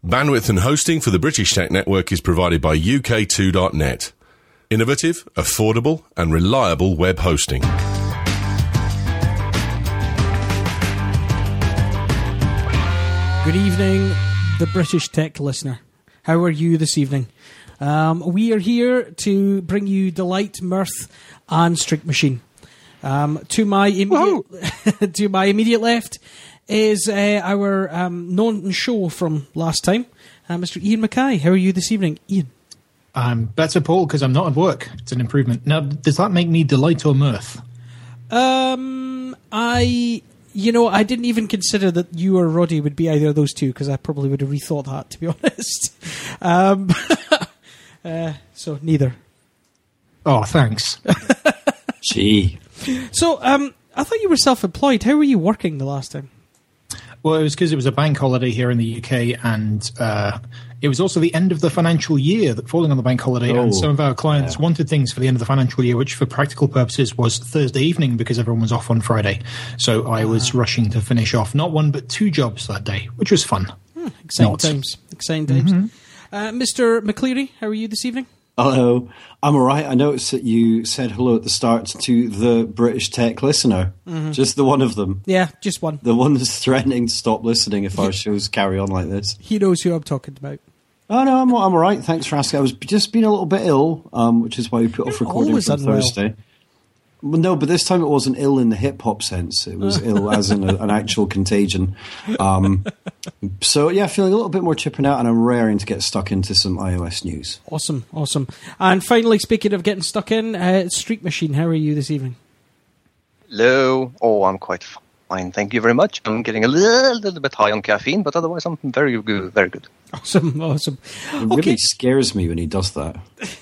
Bandwidth and hosting for the British Tech Network is provided by UK2.net. Innovative, affordable, and reliable web hosting. Good evening, the British Tech listener. How are you this evening? We are here to bring you delight, mirth, and Streak Machine. To my immediate left is our known show from last time, Mr. Ian Mackay. How are you this evening, Ian? I'm better, Paul, because I'm not at work. It's an improvement. Now, does that make me delight or mirth? I didn't even consider that you or Roddy would be either of those two, because I probably would have rethought that, to be honest. So, neither. Oh, thanks. Gee. So, I thought you were self-employed. How were you working the last time? Well, it was because it was a bank holiday here in the UK, and it was also the end of the financial year that falling on the bank holiday, and some of our clients wanted things for the end of the financial year, which for practical purposes was Thursday evening because everyone was off on Friday. So I was rushing to finish off not one but two jobs that day, which was fun. Exciting times. Mr. McCleary, how are you this evening? Hello. I'm all right. I noticed that you said hello at the start to the British Tech listener. Mm-hmm. Just the one of them. Yeah, just one. The one that's threatening to stop listening if our shows carry on like this. He knows who I'm talking about. Oh, no, I'm all right. Thanks for asking. I was just being a little bit ill, which is why we put off recording for Thursday. Well, no, but this time it wasn't ill in the hip-hop sense. It was ill as in an actual contagion. So, yeah, feeling a little bit more chipping out, and I'm raring to get stuck into some iOS news. Awesome. And finally, speaking of getting stuck in, Streak Machine, how are you this evening? Hello. Oh, I'm quite fine. Thank you very much. I'm getting a little bit high on caffeine, but otherwise I'm very good. Very good. Awesome. It really scares me when he does that.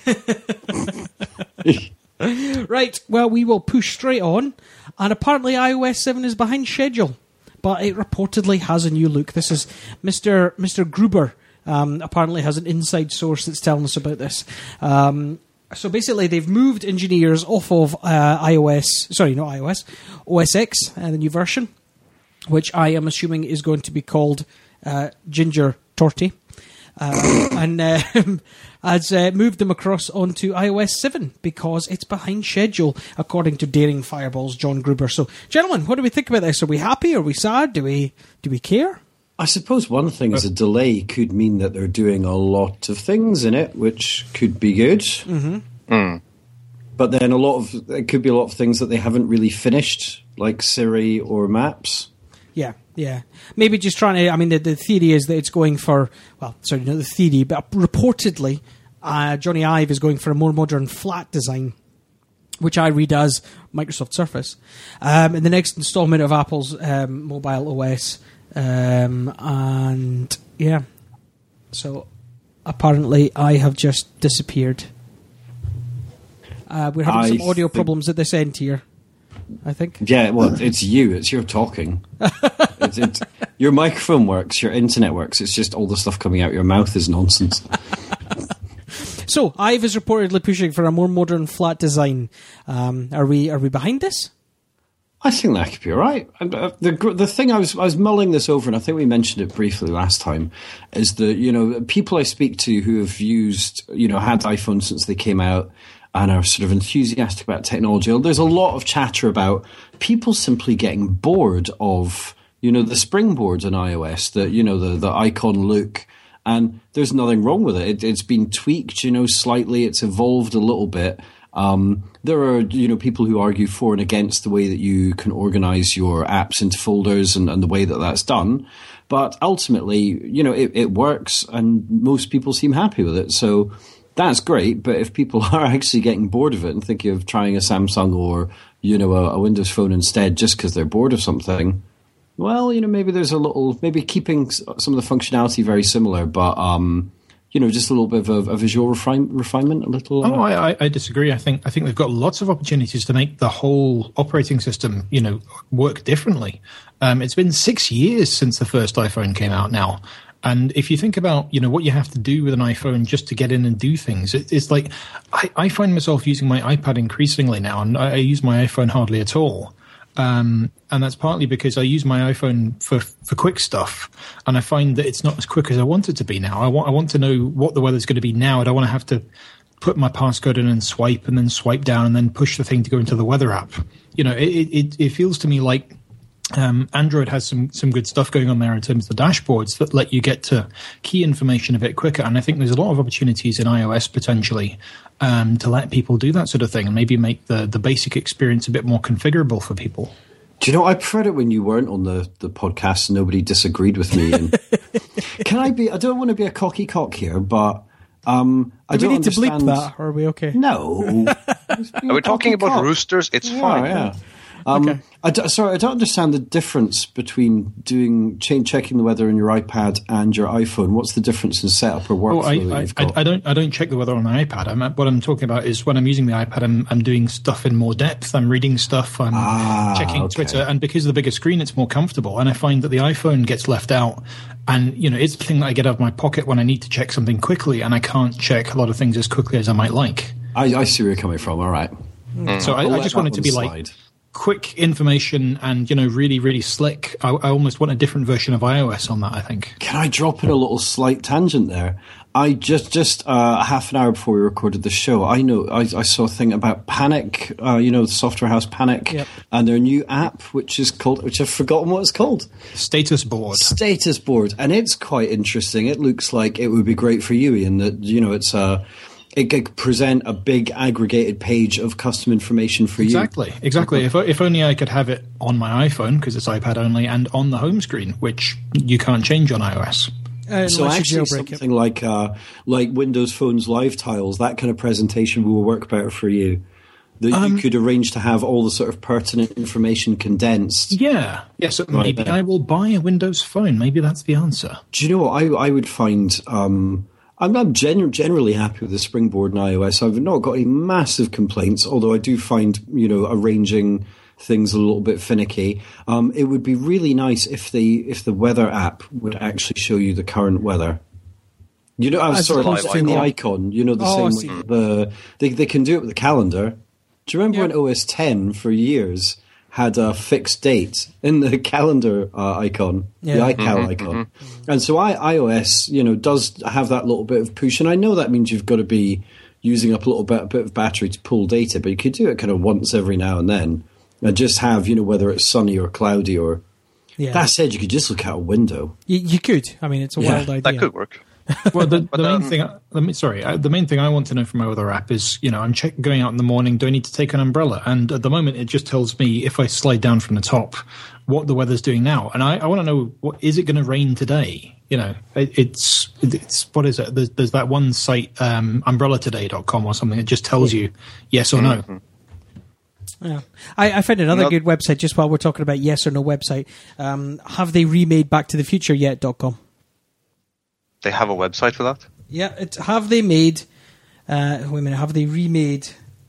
Right, well, we will push straight on, and apparently iOS 7 is behind schedule, but it reportedly has a new look. This is Mr. Gruber, apparently has an inside source that's telling us about this. So basically, they've moved engineers off of OS X, the new version, which I am assuming is going to be called Ginger Torty. And has moved them across onto iOS 7 because it's behind schedule, according to Daring Fireball's John Gruber. So, gentlemen, what do we think about this? Are we happy? Are we sad? Do we care? I suppose one thing is a delay could mean that they're doing a lot of things in it, which could be good. Mm-hmm. Mm. But then it could be a lot of things that they haven't really finished, like Siri or Maps. Yeah. Maybe just trying to... I mean, the theory is that it's going for... Well, sorry, not the theory, but reportedly, Johnny Ive is going for a more modern flat design, which I read as Microsoft Surface, in the next installment of Apple's mobile OS. And, yeah. So, apparently, I have just disappeared. We're having some audio problems at this end here, I think. Yeah, well, it's you. It's your talking. Your microphone works, your internet works. It's just all the stuff coming out your mouth is nonsense. So, Ive is reportedly pushing for a more modern flat design. Are we behind this? I think that could be all right. The thing I was mulling this over, and I think we mentioned it briefly last time, is that people I speak to who have used had iPhones since they came out and are sort of enthusiastic about technology. There's a lot of chatter about people simply getting bored of the springboard on iOS, the icon look, and there's nothing wrong with it. It's been tweaked, slightly. It's evolved a little bit. There are, people who argue for and against the way that you can organize your apps into folders and the way that that's done. But ultimately, it works and most people seem happy with it. So that's great. But if people are actually getting bored of it and thinking of trying a Samsung or, a Windows phone instead just because they're bored of something, well, maybe there's maybe keeping some of the functionality very similar, but, just a little bit of a visual refinement, a little. I disagree. I think they've got lots of opportunities to make the whole operating system, work differently. It's been 6 years since the first iPhone came out now. And if you think about, what you have to do with an iPhone just to get in and do things, it's like I find myself using my iPad increasingly now, and I use my iPhone hardly at all. And that's partly because I use my iPhone for quick stuff, and I find that it's not as quick as I want it to be now. I want to know what the weather's going to be now. I don't want to have to put my passcode in and then swipe down and then push the thing to go into the weather app. It feels to me like Android has some good stuff going on there in terms of the dashboards that let you get to key information a bit quicker. And I think there's a lot of opportunities in iOS potentially to let people do that sort of thing and maybe make the basic experience a bit more configurable for people. Do you know, I preferred it when you weren't on the podcast and nobody disagreed with me. And I don't want to be a cocky cock here, but I don't need to understand. bleep that, or are we okay? No. Are we talking about roosters? It's fine. Yeah. Okay. I don't understand the difference between checking the weather on your iPad and your iPhone. What's the difference in setup or workflow that you've got? I don't check the weather on my iPad. What I'm talking about is when I'm using the iPad, I'm doing stuff in more depth. I'm reading stuff. I'm checking Twitter, and because of the bigger screen, it's more comfortable. And I find that the iPhone gets left out. And it's the thing that I get out of my pocket when I need to check something quickly, and I can't check a lot of things as quickly as I might like. I see where you're coming from. All right. So I just want it to be like quick information and, really, really slick. I almost want a different version of iOS on that, I think. Can I drop in a little slight tangent there? I just half an hour before we recorded the show, I saw a thing about Panic, the software house Panic, yep. and their new app, which I've forgotten what it's called. Status Board. Status Board. And it's quite interesting. It looks like it would be great for you, Ian, that, it's it could present a big aggregated page of custom information for you. Exactly. If only I could have it on my iPhone, because it's iPad only, and on the home screen, which you can't change on iOS. So actually something like Windows Phone's Live Tiles, that kind of presentation will work better for you. That you could arrange to have all the sort of pertinent information condensed. Yeah. Yes, maybe I will buy a Windows Phone. Maybe that's the answer. Do you know what I would find... I'm generally happy with the Springboard in iOS. I've not got any massive complaints, although I do find, arranging things a little bit finicky. It would be really nice if the weather app would actually show you the current weather. The icon, same way they can do it with the calendar. Do you remember when OS X for years had a fixed date in the calendar icon, the iCal icon. And so iOS, does have that little bit of push. And I know that means you've got to be using up a little bit of battery to pull data, but you could do it kind of once every now and then and just have, whether it's sunny or cloudy or... Yeah. That said, you could just look out a window. You could. I mean, it's a wild idea. That could work. Well, the main thing I want to know from my other app is, I'm going out in the morning, do I need to take an umbrella? And at the moment, it just tells me if I slide down from the top, what the weather's doing now. And I want to know, is it going to rain today? It's what is it? There's that one site, umbrellatoday.com or something. It just tells you yes or no. Yeah, I found another good website just while we're talking about yes or no website. Have they remade Back to the Future yet.com? They have a website for that? Yeah, have they made... have they remade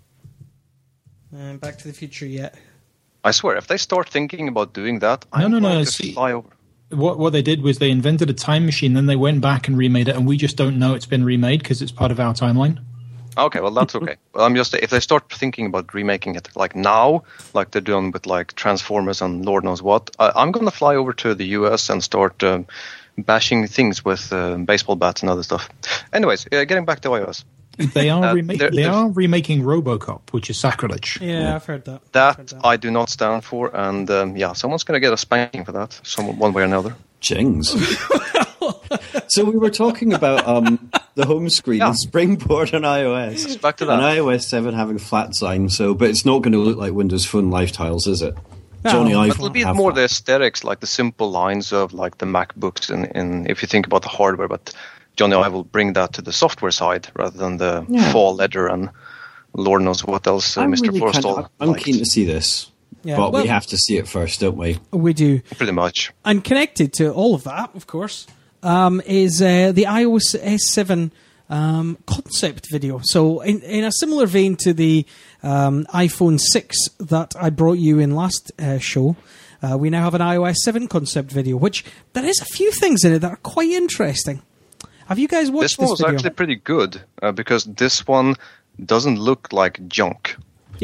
Back to the Future yet? I swear, if they start thinking about doing that, I'm going to fly over. What they did was they invented a time machine, then they went back and remade it, and we just don't know it's been remade because it's part of our timeline. Okay, well, that's okay. Well, if they start thinking about remaking it like now, like they're doing with like Transformers and Lord knows what, I'm going to fly over to the US and start... bashing things with baseball bats and other stuff. Anyways, getting back to iOS. They are remaking RoboCop, which is sacrilege. Yeah, I've heard that. That I do not stand for, and someone's going to get a spanking for that, one way or another. Jings. So we were talking about the home screen, Springboard on iOS. Let's back to that. And iOS 7 having flat sign, but it's not going to look like Windows Phone Live Tiles, is it? Johnny, but it'll be more the aesthetics, like the simple lines of like the MacBooks, and if you think about the hardware. But Johnny, I will bring that to the software side rather than the fall letter and Lord knows what else Mr. Really Forstall. I'm keen to see this, but we have to see it first, don't we? We do. Pretty much. And connected to all of that, of course, is the iOS S7 concept video. So in a similar vein to the iPhone 6 that I brought you in last show, we now have an iOS 7 concept video, which there is a few things in it that are quite interesting. Have you guys watched this video? This one was actually pretty good because this one doesn't look like junk. Yeah.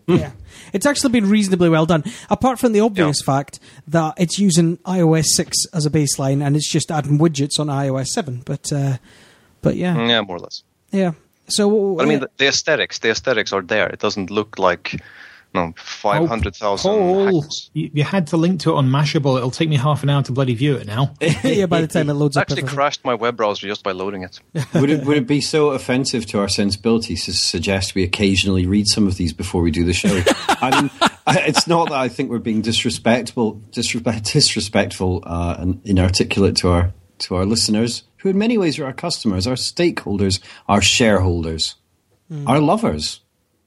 Yeah. It's actually been reasonably well done, apart from the obvious fact that it's using iOS 6 as a baseline and it's just adding widgets on iOS 7. But yeah. Yeah, more or less. Yeah. So, but I mean, the aesthetics are there. It doesn't look like 500,000 hackers. You had to link to it on Mashable. It'll take me half an hour to bloody view it now. Yeah, by the time it loads up. It actually crashed my web browser just by loading it. Would it be so offensive to our sensibilities to suggest we occasionally read some of these before we do the show? I mean, it's not that I think we're being disrespectful and inarticulate to our listeners, who in many ways are our customers, our stakeholders, our shareholders, our lovers.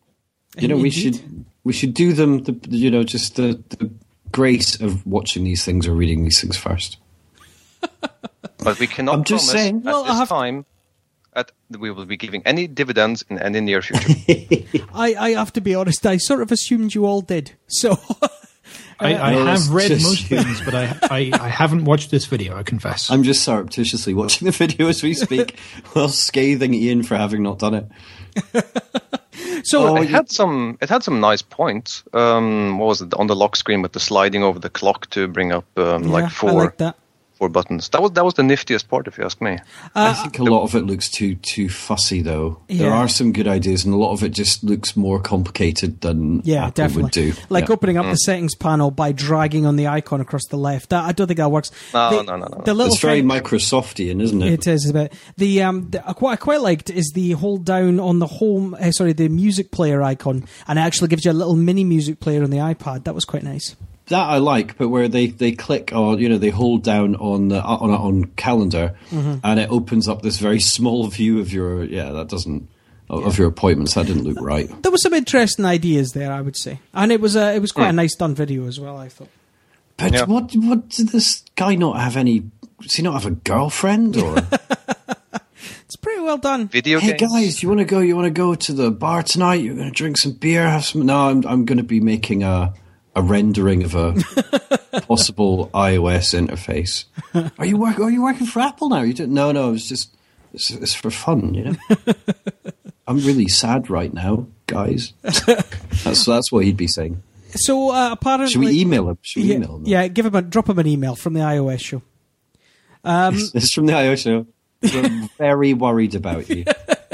We should do them the grace of watching these things or reading these things first. But we cannot I'm just promise saying, at this time that we will be giving any dividends in any near future. I have to be honest, I sort of assumed you all did. So I have read most things, but I haven't watched this video, I confess. I'm just surreptitiously watching the video as we speak while scathing Ian for having not done it. So it had some nice points. What was it on the lock screen with the sliding over the clock to bring up four buttons? That was the niftiest part, if you ask me. I think a lot of it looks too fussy, though. Yeah. There are some good ideas, and a lot of it just looks more complicated than Apple definitely would do. Like opening up the settings panel by dragging on the icon across the left. I don't think that works. No. It's very Microsoftian, isn't it? It is a bit. What I quite liked is the hold down on the the music player icon, and it actually gives you a little mini music player on the iPad. That was quite nice. That I like, but where they click or they hold down on calendar, and it opens up this very small view of your of your appointments. That didn't look right. There was some interesting ideas there, I would say, and it was quite a nice done video as well, I thought. But what did this guy not have any? Does he not have a girlfriend or? It's pretty well done. Video hey games. Guys, you want to go to the bar tonight? You're going to drink some beer, have some. No, I'm going to be making a rendering of a possible iOS interface. Are you working for Apple now? You don't? No. It's for fun, I'm really sad right now, guys. That's what he'd be saying. So apparently, should we email him? Yeah, drop him an email from the iOS show. It's from the iOS show. We're very worried about you.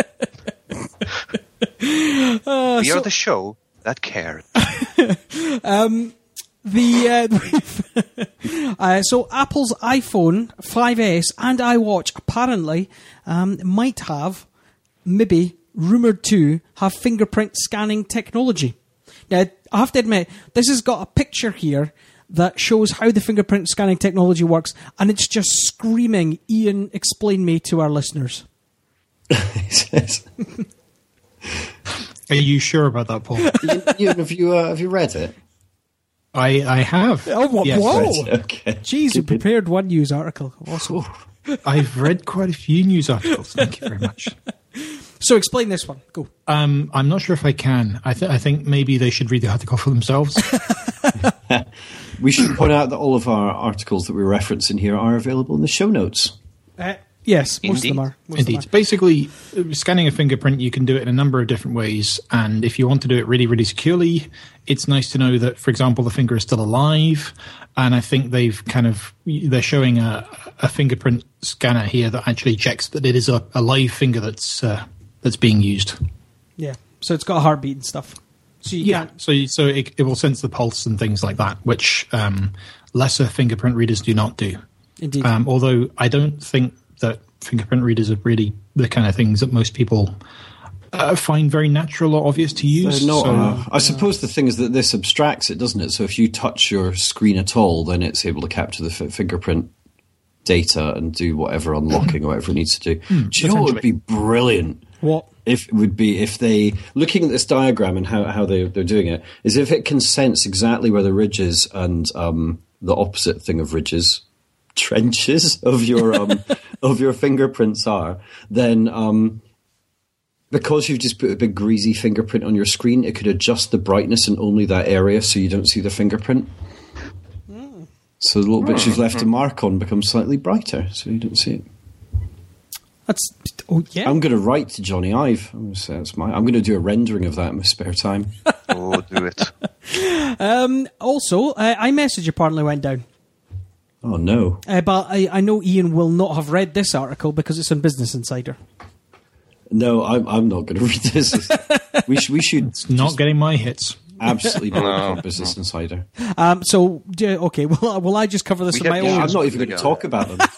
We are the show that cares. So Apple's iPhone 5S and iWatch apparently might have, maybe rumoured to have fingerprint scanning technology. Now, I have to admit, this has got a picture here that shows how the fingerprint scanning technology works, and it's just screaming, Ian, explain me to our listeners. Are you sure about that, Paul? Ian, have you read it? I have. Oh, yes. whoa! Okay. Jeez, you prepared one news article. Awesome. I've read quite a few news articles. Thank you very much. So explain this one. Go. I'm not sure if I can. I think maybe they should read the article for themselves. We should point out that all of our articles that we reference in here are available in the show notes. Yes, most of them are. Indeed. Basically, scanning a fingerprint, you can do it in a number of different ways. And if you want to do it really, really securely, it's nice to know that, for example, the finger is still alive. And I think they're showing a fingerprint scanner here that actually checks that it is a live finger that's being used. Yeah. So it's got a heartbeat and stuff. So So it will sense the pulse and things like that, which lesser fingerprint readers do not do. Indeed. Although I don't think that fingerprint readers are really the kind of things that most people find very natural or obvious to use. I suppose the thing is that this abstracts it, doesn't it? So if you touch your screen at all, then it's able to capture the fingerprint data and do whatever unlocking or whatever it needs to do. Do you know what would be brilliant? What? If they, looking at this diagram and how they're doing it, is if it can sense exactly where the ridges and the opposite thing of ridges, trenches of your of your fingerprints are, then because you've just put a big greasy fingerprint on your screen, it could adjust the brightness in only that area so you don't see the fingerprint. So the little bits you've left a mark on become slightly brighter, so you don't see it. Yeah. I'm going to write to Johnny Ive. I'm going to do a rendering of that in my spare time. Oh, do it. Also, iMessage apparently went down. Oh, no. But I know Ian will not have read this article because it's on Business Insider. No, I'm not going to read this. We should. It's not getting my hits. Absolutely not Business Insider. Okay, well, will I just cover this on my own? I'm not even going to talk about them.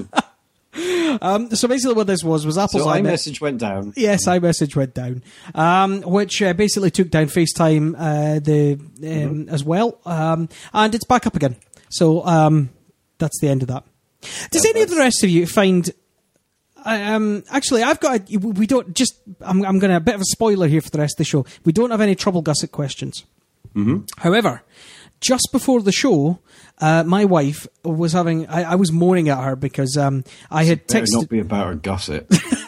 So basically what this was Apple's iMessage went down. Yes, iMessage went down, which basically took down FaceTime as well, and it's back up again. So that's the end of that. Does any of the rest of you find... actually, I've got... we don't just... I'm going to... A bit of a spoiler here for the rest of the show. We don't have any Trouble Gusset questions. Mm-hmm. However, just before the show, my wife was having... I was moaning at her because I had texted... not be about her gusset.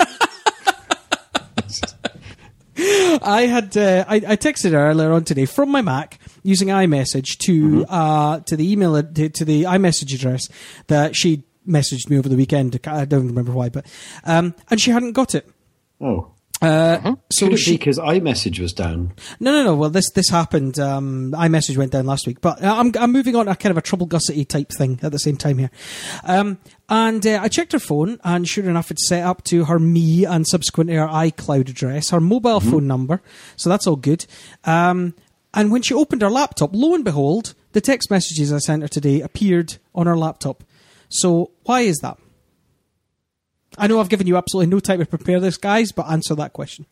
I texted her earlier on today from my Mac using iMessage to the email to the iMessage address that she messaged me over the weekend. I don't remember why, but and she hadn't got it. Oh. So could it be because iMessage was down? No. Well, this happened. iMessage went down last week, but I'm moving on to a kind of a Trouble Gusset-y type thing at the same time here. And I checked her phone, and sure enough, it's set up to her me and subsequently her iCloud address, her mobile phone number. So that's all good. And when she opened her laptop, lo and behold, the text messages I sent her today appeared on her laptop. So why is that? I know I've given you absolutely no time to prepare this, guys, but answer that question.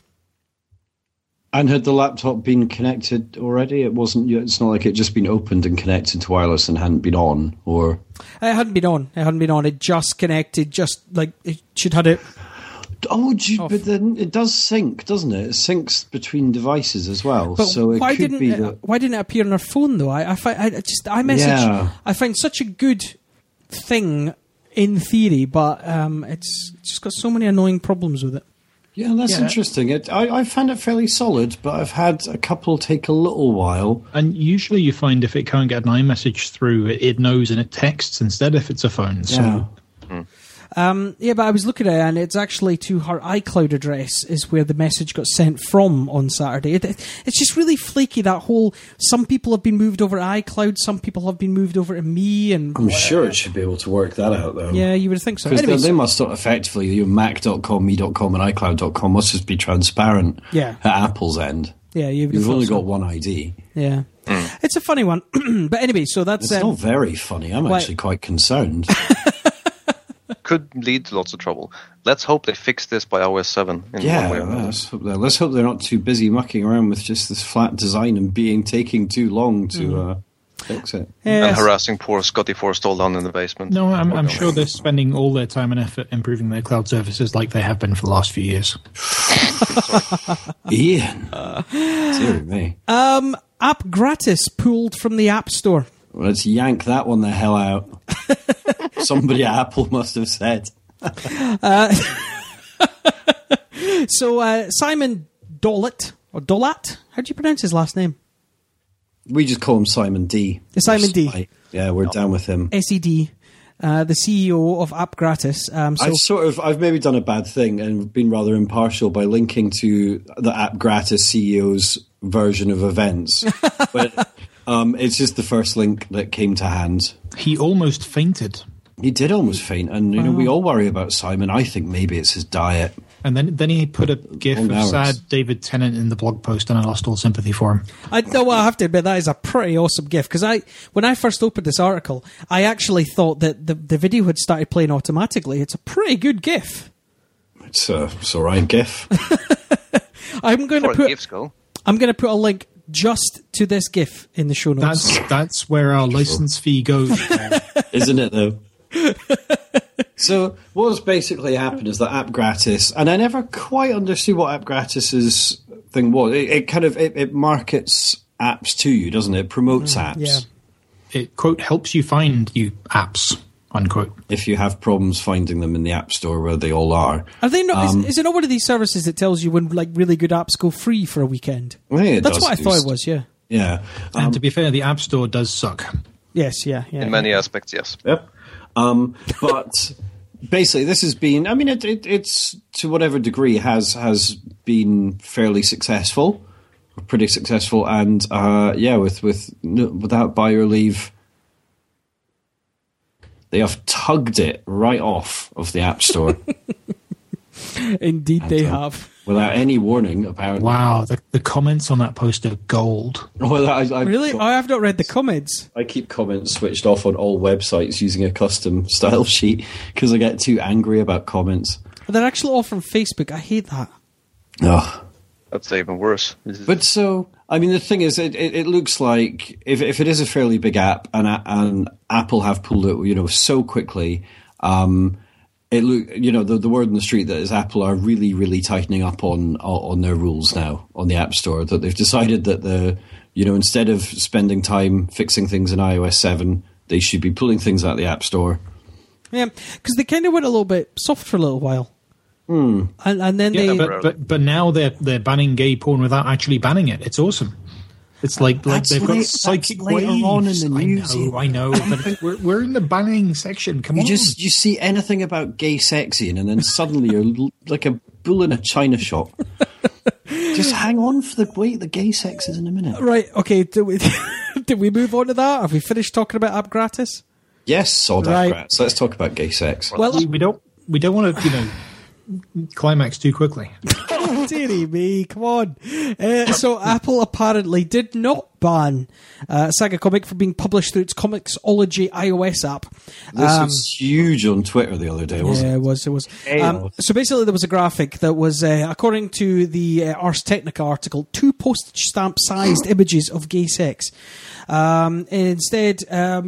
And had the laptop been connected already? It's not like it just been opened and connected to wireless and hadn't been on, or... It hadn't been on. It just connected, just like it should had it... but then it does sync, doesn't it? It syncs between devices as well. But so it why could why didn't it appear on her phone, though? I find such a good thing in theory, but it's just got so many annoying problems with it. Yeah, that's interesting. I found it fairly solid, but I've had a couple take a little while. And usually you find if it can't get an iMessage through, it knows and it texts instead if it's a phone. So. But I was looking at it, and it's actually to her iCloud address is where the message got sent from on Saturday. It's just really flaky, that whole... Some people have been moved over to iCloud, some people have been moved over to me, and... I'm sure it should be able to work that out, though. Yeah, you would think so. Because they must effectively... Mac.com, me.com, and iCloud.com must just be transparent at Apple's end. Yeah, you've only got one ID. Yeah. It's a funny one. But anyway, so that's... It's not very funny. I'm actually quite concerned. Could lead to lots of trouble. Let's hope they fix this by iOS 7. Let's hope they're not too busy mucking around with just this flat design and taking too long to fix it. Yes. And harassing poor Scotty Forstall down in the basement. No, I'm sure they're spending all their time and effort improving their cloud services like they have been for the last few years. Ian. Dear me. App Gratis pulled from the App Store. Well, let's yank that one the hell out. Somebody at Apple must have said. So Simon Dolat, or Dolat, how do you pronounce his last name? We just call him Simon D. Simon D. Yeah, we're down with him. SED, the CEO of App Gratis. I've maybe done a bad thing and been rather impartial by linking to the App Gratis CEO's version of events. But it's just the first link that came to hand. He almost fainted. He did almost faint, and we all worry about Simon. I think maybe it's his diet. And then he put a gif of sad David Tennant in the blog post, and I lost all sympathy for him. I have to admit, that is a pretty awesome gif, because when I first opened this article, I actually thought that the video had started playing automatically. It's a pretty good gif. It's all right gif. I'm going to put a link just to this gif in the show notes. That's where our license fee goes. Isn't it, though? So what's basically happened is that App Gratis, and I never quite understood what App Gratis's thing was. It markets apps to you, doesn't it? It promotes apps. Yeah. It, quote, helps you find you apps, unquote. If you have problems finding them in the App Store where they all are. Are they not? Is it not one of these services that tells you when really good apps go free for a weekend? Yeah, that's what I thought it was. Yeah. Yeah. And to be fair, the App Store does suck. Yes. Yeah. In many aspects, yes. Yep. But basically, this has been. I mean, it's to whatever degree has been fairly successful, pretty successful, and without buyer leave, they have tugged it right off of the App Store. Indeed, they have. Without any warning, apparently. Wow, the comments on that post are gold. Well, Really? I have not read the comments. I keep comments switched off on all websites using a custom style sheet because I get too angry about comments. They're actually all from Facebook. I hate that. Ugh. That's even worse. But so, I mean, the thing is, it looks like if it is a fairly big app and Apple have pulled it, so quickly, it look, the word in the street that is Apple are really, really tightening up on their rules now on the App Store, that they've decided that instead of spending time fixing things in iOS 7, they should be pulling things out of the App Store. Yeah, because they kind of went a little bit soft for a little while. And then but now they're banning gay porn without actually banning it. It's awesome. It's like they've got psychic waves. On in the news. I know, but we're in the banning section. Come on, you see anything about gay sexing, and then suddenly you're like a bull in a china shop. Just hang on for the gay sex is in a minute. Right? Okay. Did we move on to that? Have we finished talking about App Gratis? Yes, sod App Gratis. Let's talk about gay sex. Well, we don't want to climax too quickly. Oh, dearie me, come on. So Apple apparently did not ban Saga Comic for being published through its Comixology iOS app. This was huge on Twitter the other day, wasn't it? Yeah, it was. So basically there was a graphic that was, according to the Ars Technica article, 2 postage stamp sized images of gay sex. Instead,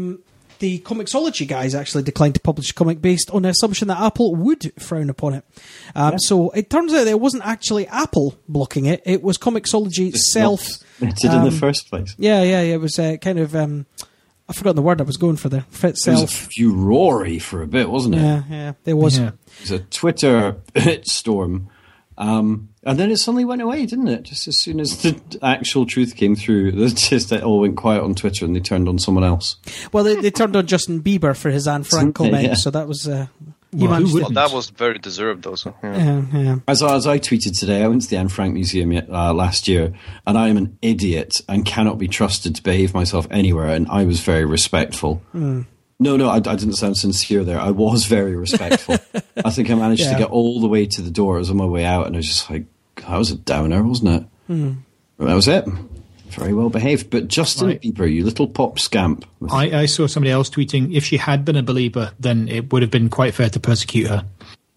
the Comixology guys actually declined to publish a comic based on the assumption that Apple would frown upon it. So it turns out that it wasn't actually Apple blocking it. It was Comixology self. It did in the first place. Yeah. It was kind of... I've forgotten the word I was going for there. It was a furore for a bit, wasn't it? Yeah, it was. Yeah. It was a Twitter storm. And then it suddenly went away, didn't it? Just as soon as the actual truth came through, it all went quiet on Twitter and they turned on someone else. Well, they turned on Justin Bieber for his Anne Frank comment, so that was... that was very deserved, though. So, yeah. As I tweeted today, I went to the Anne Frank Museum last year, and I am an idiot and cannot be trusted to behave myself anywhere, and I was very respectful. No, I didn't sound sincere there. I was very respectful. I think I managed to get all the way to the door. I was on my way out, and I was just like, that was a downer, wasn't it? That was it. Very well behaved. But Justin Bieber, you little pop scamp. I saw somebody else tweeting, if she had been a believer, then it would have been quite fair to persecute her.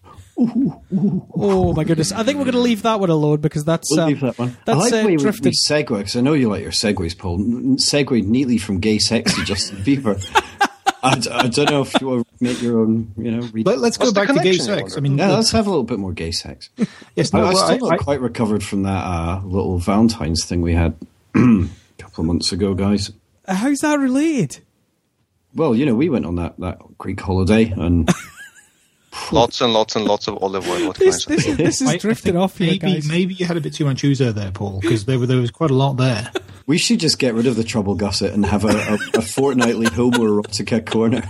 Oh my goodness! I think we're going to leave that one alone because that's we'll leave that one. That's I like the way we drifted. segue, because I know you like your segues, Paul. Segued neatly from gay sex to Justin Bieber. I don't know if you want to make your own, read. Let's go back to gay sex. I mean, let's have a little bit more gay sex. Yes, I still not quite recovered from that little Valentine's thing we had a couple of months ago, guys. How's that related? Well, we went on that Greek holiday and lots and lots and lots of olive oil. What this is drifting off here, guys. Maybe you had a bit too much ouzo there, Paul, because there was quite a lot there. We should just get rid of the trouble gusset and have a fortnightly homoerotica corner.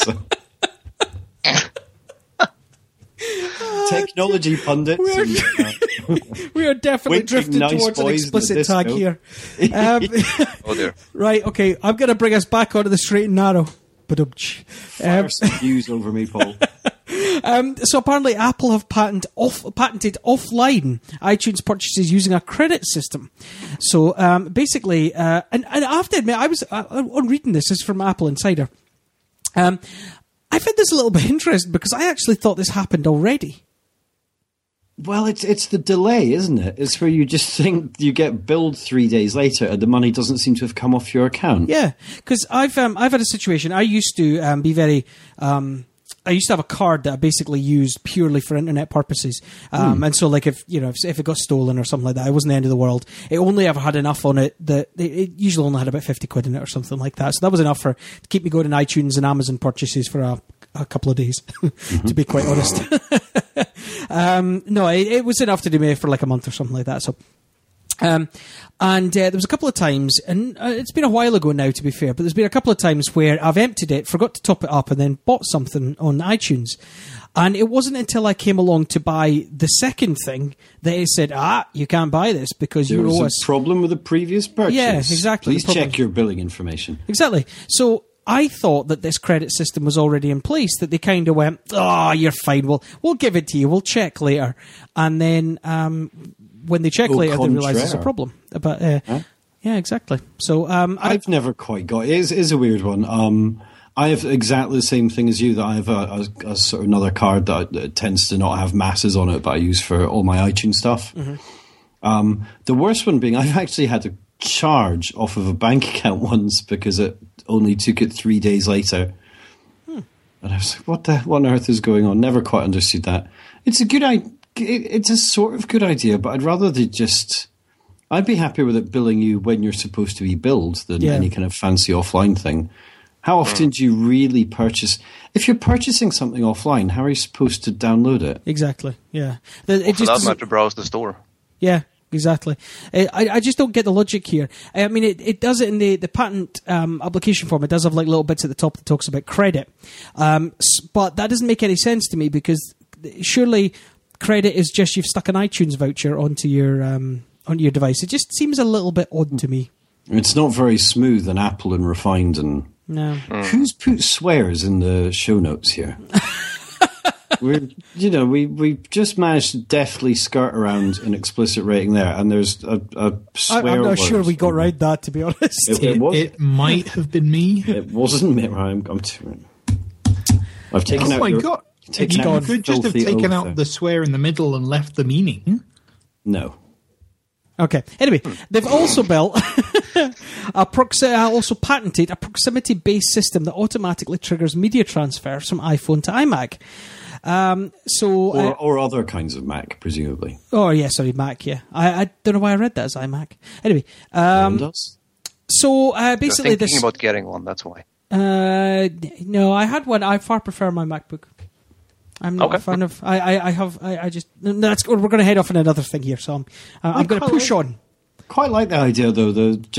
Technology pundits. We are definitely drifting towards an explicit tag here. Oh dear. Right, okay. I'm going to bring us back onto the straight and narrow. Fire some views over me, Paul. So apparently Apple have patented offline iTunes purchases using a credit system. So basically, and I have to admit, I was on reading this is from Apple Insider. I found this a little bit interesting because I actually thought this happened already. Well, it's the delay, isn't it? It's where you just think you get billed 3 days later and the money doesn't seem to have come off your account. Yeah, because I've had a situation. I used to be very. I used to have a card that I basically used purely for internet purposes, and so like if it got stolen or something like that, it wasn't the end of the world. It only ever had enough on it that it usually only had about 50 quid in it or something like that. So that was enough to keep me going in iTunes and Amazon purchases for a couple of days, to be quite honest. No, it was enough to do me for like a month or something like that. So And there was a couple of times, and it's been a while ago now, to be fair, but there's been a couple of times where I've emptied it, forgot to top it up, and then bought something on iTunes. And it wasn't until I came along to buy the second thing that it said, you can't buy this because you owe us. There was a problem with the previous purchase. Yeah, exactly. Please check your billing information. Exactly. So I thought that this credit system was already in place, that they kind of went, you're fine, we'll give it to you, we'll check later. And then when they check later, they realise there's a problem. But yeah, exactly. So I've never quite got it. It is a weird one. I have exactly the same thing as you, that I have a sort of another card that tends to not have masses on it, but I use for all my iTunes stuff. Mm-hmm. The worst one being, I've actually had to charge off of a bank account once because it only took it 3 days later. And I was like, what on earth is going on? Never quite understood that. It's a good idea. It's a sort of good idea, but I'd rather they just... I'd be happier with it billing you when you're supposed to be billed than any kind of fancy offline thing. How often do you really purchase... If you're purchasing something offline, how are you supposed to download it? Exactly, yeah. For that matter, browse the store. Yeah, exactly. I just don't get the logic here. I mean, it does it in the patent application form. It does have like little bits at the top that talks about credit. But that doesn't make any sense to me because surely credit is just you've stuck an iTunes voucher onto your device. It just seems a little bit odd to me. It's not very smooth and Apple and refined and... No. Who's put swears in the show notes here? We've just managed to deftly skirt around an explicit rating there, and there's a swear. I'm not sure we got right that, to be honest. It might have been me. It wasn't me. I've taken out. Oh my god! You could just have taken out the swear in the middle and left the meaning. No. Okay. Anyway, they've also built also patented a proximity-based system that automatically triggers media transfers from iPhone to iMac. Or other kinds of Mac, presumably. Oh yeah, sorry, Mac. Yeah, I don't know why I read that as iMac. Anyway, so basically, you're thinking about getting one. That's why. No, I had one. I far prefer my MacBook. I'm not a fan of. I just. We're going to head off on another thing here, so I'm going to push on. Quite like the idea, though.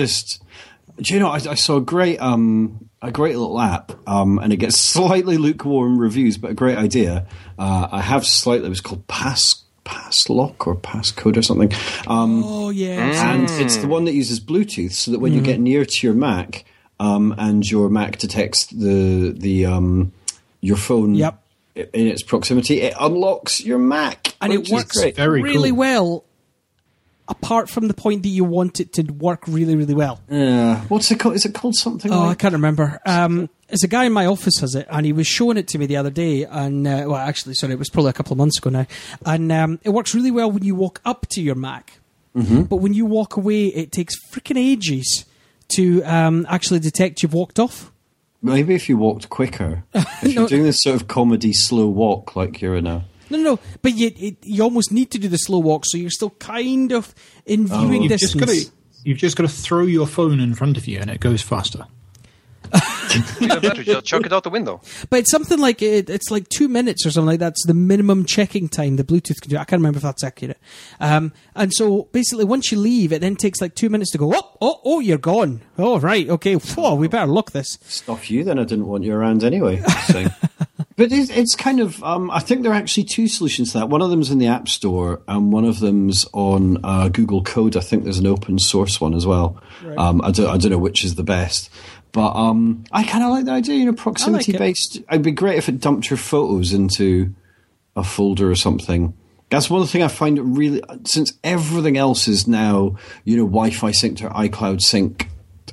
I saw a great little app, and it gets slightly lukewarm reviews, but a great idea. I have slightly. It was called Passlock or Passcode or something. Oh yeah, and it's the one that uses Bluetooth, so that when you get near to your Mac, and your Mac detects your phone. Yep. In its proximity, it unlocks your Mac, and it works really well. Apart from the point that you want it to work really, really well. Yeah. What's it called? Is it called something? I can't remember. There's a guy in my office has it, and he was showing it to me the other day. And it was probably a couple of months ago now. And it works really well when you walk up to your Mac, but when you walk away, it takes freaking ages to actually detect you've walked off. Maybe if you walked quicker. If you're doing this sort of comedy slow walk, like you're in a... No, but you almost need to do the slow walk, so you're still kind of in viewing distance. You've just got to throw your phone in front of you, and it goes faster. You have to just chuck it out the window. But it's something like it's like 2 minutes or something like that. That's the minimum checking time the Bluetooth can do. I can't remember if that's accurate. And so basically, once you leave, it then takes like 2 minutes to go. Oh, you're gone. Oh, right, okay. Whoa, we better lock this. Stuff you. Then I didn't want you around anyway. So. But it's kind of. I think there are actually two solutions to that. One of them's in the App Store, and one of them's on Google Code. I think there's an open source one as well. Right. I don't know which is the best. But I kind of like the idea, proximity-based. It'd be great if it dumped your photos into a folder or something. That's one thing I find it really... Since everything else is now, Wi-Fi synced or iCloud synced,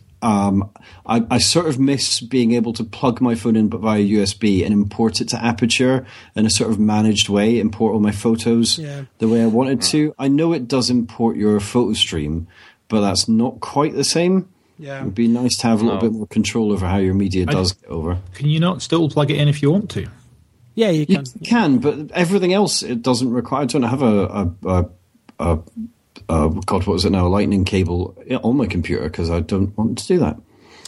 I sort of miss being able to plug my phone in via USB and import it to Aperture in a sort of managed way, import all my photos the way I wanted to. I know it does import your photo stream, but that's not quite the same. Yeah. It would be nice to have a little bit more control over how your media does get over. Can you not still plug it in if you want to? Yeah, you can. You can, but everything else it doesn't require. I don't have a what was it now? A lightning cable on my computer because I don't want to do that.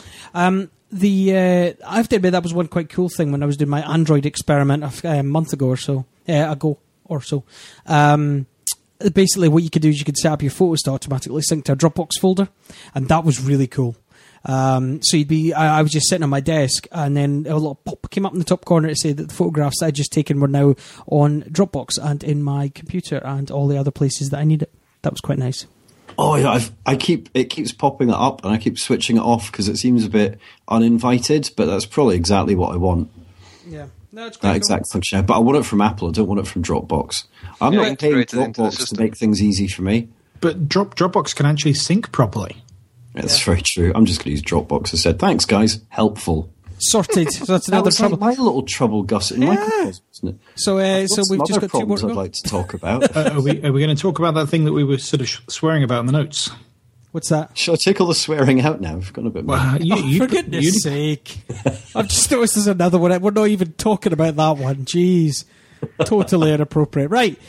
I have to admit that was one quite cool thing when I was doing my Android experiment a month ago or so. basically what you could do is you could set up your photos to automatically sync to a Dropbox folder, and that was really cool. So you'd be, I was just sitting on my desk, and then a little pop came up in the top corner to say that the photographs that I'd just taken were now on Dropbox and in my computer and all the other places that I need it. That was quite nice. Oh yeah, it keeps popping it up, and I keep switching it off because it seems a bit uninvited. But that's probably exactly what I want. Yeah, no, it's quite that exact function. But I want it from Apple. I don't want it from Dropbox. I'm not paying Dropbox to make things easy for me. But Dropbox can actually sync properly. That's very true. I'm just going to use Dropbox instead. Thanks, guys. Helpful. Sorted. So that's another trouble. Like my little trouble, Gus, in Microsoft, isn't it? So we've just got 2 more problems I'd like to talk about. Are we going to talk about that thing that we were sort of swearing about in the notes? What's that? Shall I take all the swearing out now? We've gone a bit more. For goodness sake. I've just noticed there's another one. We're not even talking about that one. Jeez. Totally inappropriate. Right.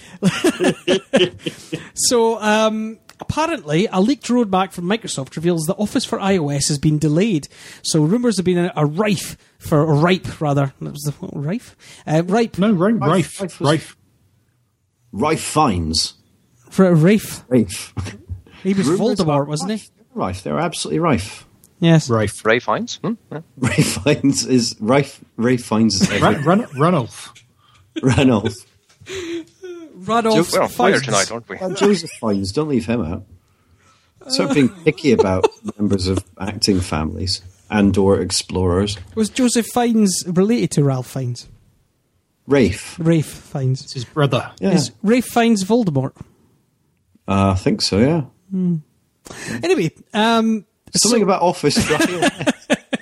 So, apparently, a leaked roadmap from Microsoft reveals that Office for iOS has been delayed. So rumours have been rife. That was the rife? Ripe. No, rife. Rife fines. For Rafe. Rife. He was Voldemort, wasn't he? Rife. They're absolutely rife. Yes. Rife. Ray Fiennes? Yeah. Ray Fiennes is rife. Ray Fiennes is Ranulph. Ranulph. We're on fire tonight, aren't we? Joseph Fiennes, don't leave him out. Start being picky about members of acting families and/or explorers. Was Joseph Fiennes related to Ralph Fiennes? Rafe Fiennes. It's his brother. Yeah. Is Rafe Fiennes Voldemort? I think so, yeah. Anyway, something about Office for iOS.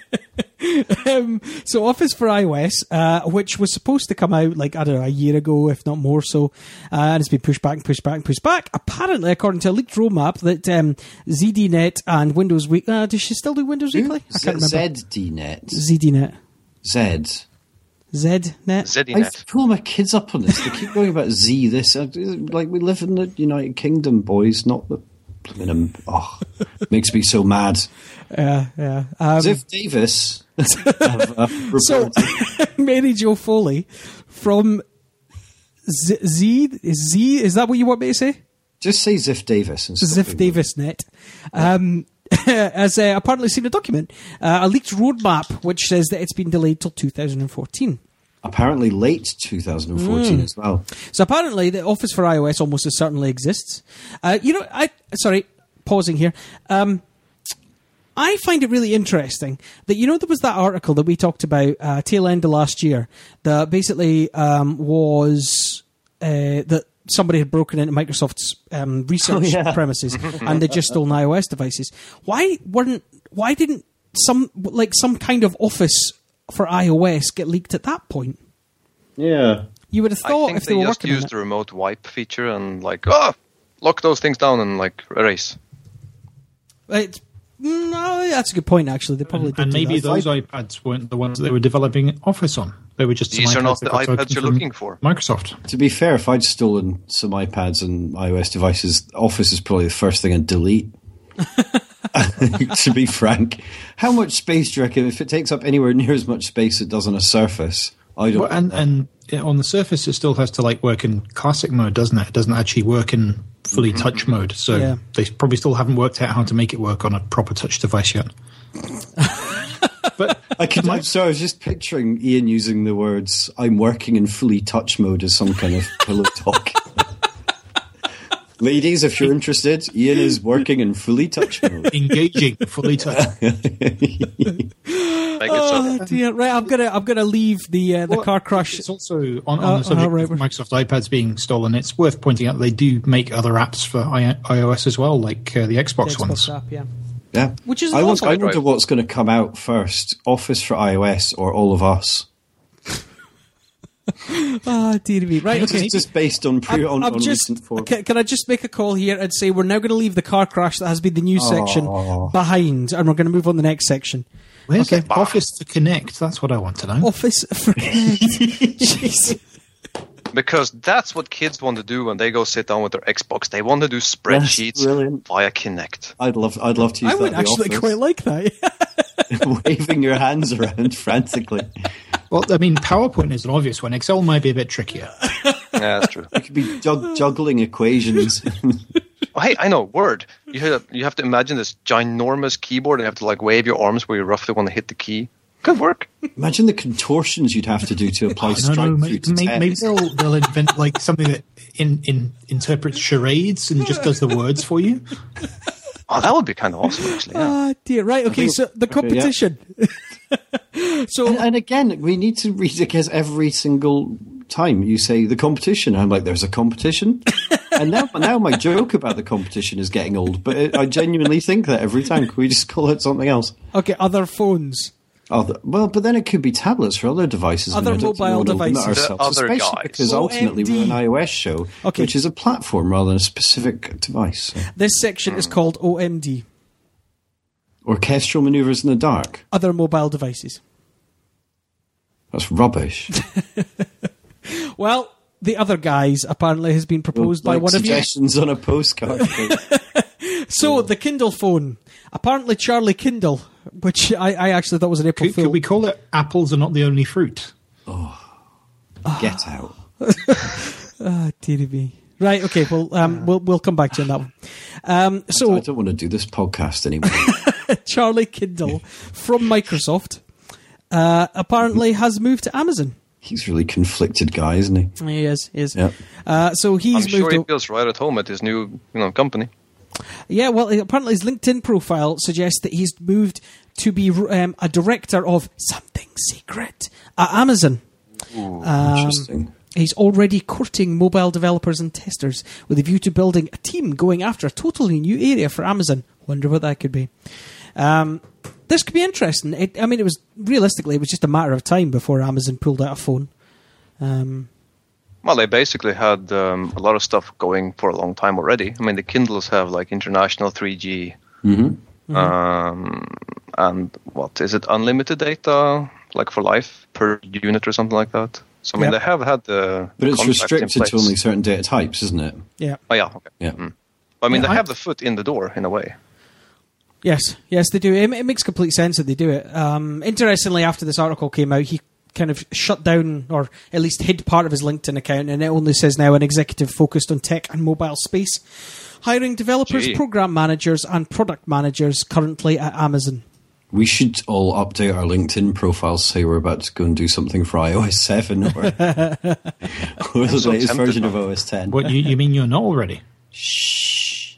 So Office for iOS, which was supposed to come out a year ago, if not more so, and it's been pushed back. Apparently, according to a leaked roadmap, that ZDNet and Windows Weekly. Does she still do Windows Weekly? I can't remember. ZDNet. ZDNet. ZDNet. ZDNet. I pull my kids up on this. They keep going about Z. This like we live in the United Kingdom, boys, not the. Makes me so mad. Yeah. Ziff Davis. So, Mary Jo Foley from Z. Is that what you want me to say? Just say Ziff Davis. Ziff Davis Net. Has apparently seen a document, a leaked roadmap, which says that it's been delayed till 2014. Apparently late 2014 as well. So apparently the Office for iOS almost as certainly exists. Pausing here. I find it really interesting that, there was that article that we talked about tail end of last year that basically was that somebody had broken into Microsoft's research premises and they just stolen iOS devices. Why didn't some kind of Office for iOS get leaked at that point? Yeah. You would have thought if they were just working on it. used the remote wipe feature and lock those things down and erase. No, that's a good point. Actually, they probably did. And maybe those iPads weren't the ones that they were developing Office on. They were just these are not the iPads you're looking for. Microsoft. To be fair, if I'd stolen some iPads and iOS devices, Office is probably the first thing I'd delete. To be frank, how much space do you reckon? If it takes up anywhere near as much space it does on a Surface, I don't. Well, and on the Surface, it still has to work in classic mode, doesn't it? It doesn't actually work in fully touch mode. So they probably still haven't worked out how to make it work on a proper touch device yet. But I'm sorry, I was just picturing Ian using the words "I'm working in fully touch mode" as some kind of pillow talk. Ladies, if you're interested, Ian is working in fully touch mode. Engaging fully touch. Oh dear! Right, I'm gonna leave the car crash. It's also on the subject of Microsoft iPads being stolen. It's worth pointing out they do make other apps for iOS as well, like the Xbox ones. App, yeah. Which is I wonder what's going to come out first: Office for iOS or All of Us. Dear me. Right, okay. It's just based on recent form. Can I just make a call here and say we're now going to leave the car crash that has been the news section behind, and we're going to move on to the next section. Where's Office to Connect? That's what I want to know. Office for Connect. Jeez. Because that's what kids want to do when they go sit down with their Xbox. They want to do spreadsheets via Kinect. I'd love to use that. I would actually quite like that. Waving your hands around frantically. Well, I mean, PowerPoint is an obvious one. Excel might be a bit trickier. Yeah, that's true. You could be juggling equations. Oh, hey, I know. Word. You have to imagine this ginormous keyboard and you have to like wave your arms where you roughly want to hit the key. Good work. Imagine the contortions you'd have to do to apply strike through to maybe text. they'll invent like something that interprets charades and just does the words for you. Oh, that would be kind of awesome, actually. Yeah. Ah, dear. Right, okay, so the competition. So And again, we need to read it because every single time you say the competition, I'm like, there's a competition? And now my joke about the competition is getting old, but I genuinely think that every time. Can we just call it something else? okay, other phones. Well, but then it could be tablets for other devices. Other and I don't think we mobile want to limit devices. ourselves, The other especially guys. because ultimately we're an iOS show, Okay. which is a platform rather than a specific device. So. This section is called OMD, Orchestral maneuvers in the dark. other mobile devices. That's rubbish. Well, the other guys apparently has been proposed by Like one of you. suggestions on a postcard. So, the Kindle phone. Apparently Charlie Kindle, which I actually thought was an April Fool. Could we call it apples are not the only fruit? Get out. Ah, dear me. Right, okay, well, we'll come back to you on that one. I So, don't want to do this podcast anymore. Charlie Kindle from Microsoft apparently has moved to Amazon. He's a really conflicted guy, isn't he? He is. Yep. So he's I'm moved. sure he feels right at home at his new company. Yeah, well, apparently his LinkedIn profile suggests that he's moved to be a director of something secret at Amazon. Interesting. He's already courting mobile developers and testers with a view to building a team going after a totally new area for Amazon. Wonder what that could be. This could be interesting. It was realistically, it was just a matter of time before Amazon pulled out a phone. Well, they basically had a lot of stuff going for a long time already. I mean, the Kindles have like international 3G. And what is it? Unlimited data, like for life per unit or something like that. So I mean, they have had the. But it's contracts in restricted to place. only certain data types, isn't it? Yeah. Oh yeah, okay. Yeah. I mean, Yeah, they have the foot in the door in a way. Yes, they do. It makes complete sense that they do it. Interestingly, after this article came out, he kind of shut down, or at least hid part of his LinkedIn account, and it only says now an executive focused on tech and mobile space, hiring developers, program managers, and product managers currently at Amazon. We should all update our LinkedIn profiles, say we're about to go and do something for iOS 7 or the so latest tempted version of now. OS 10. What you mean you're not already? Shh.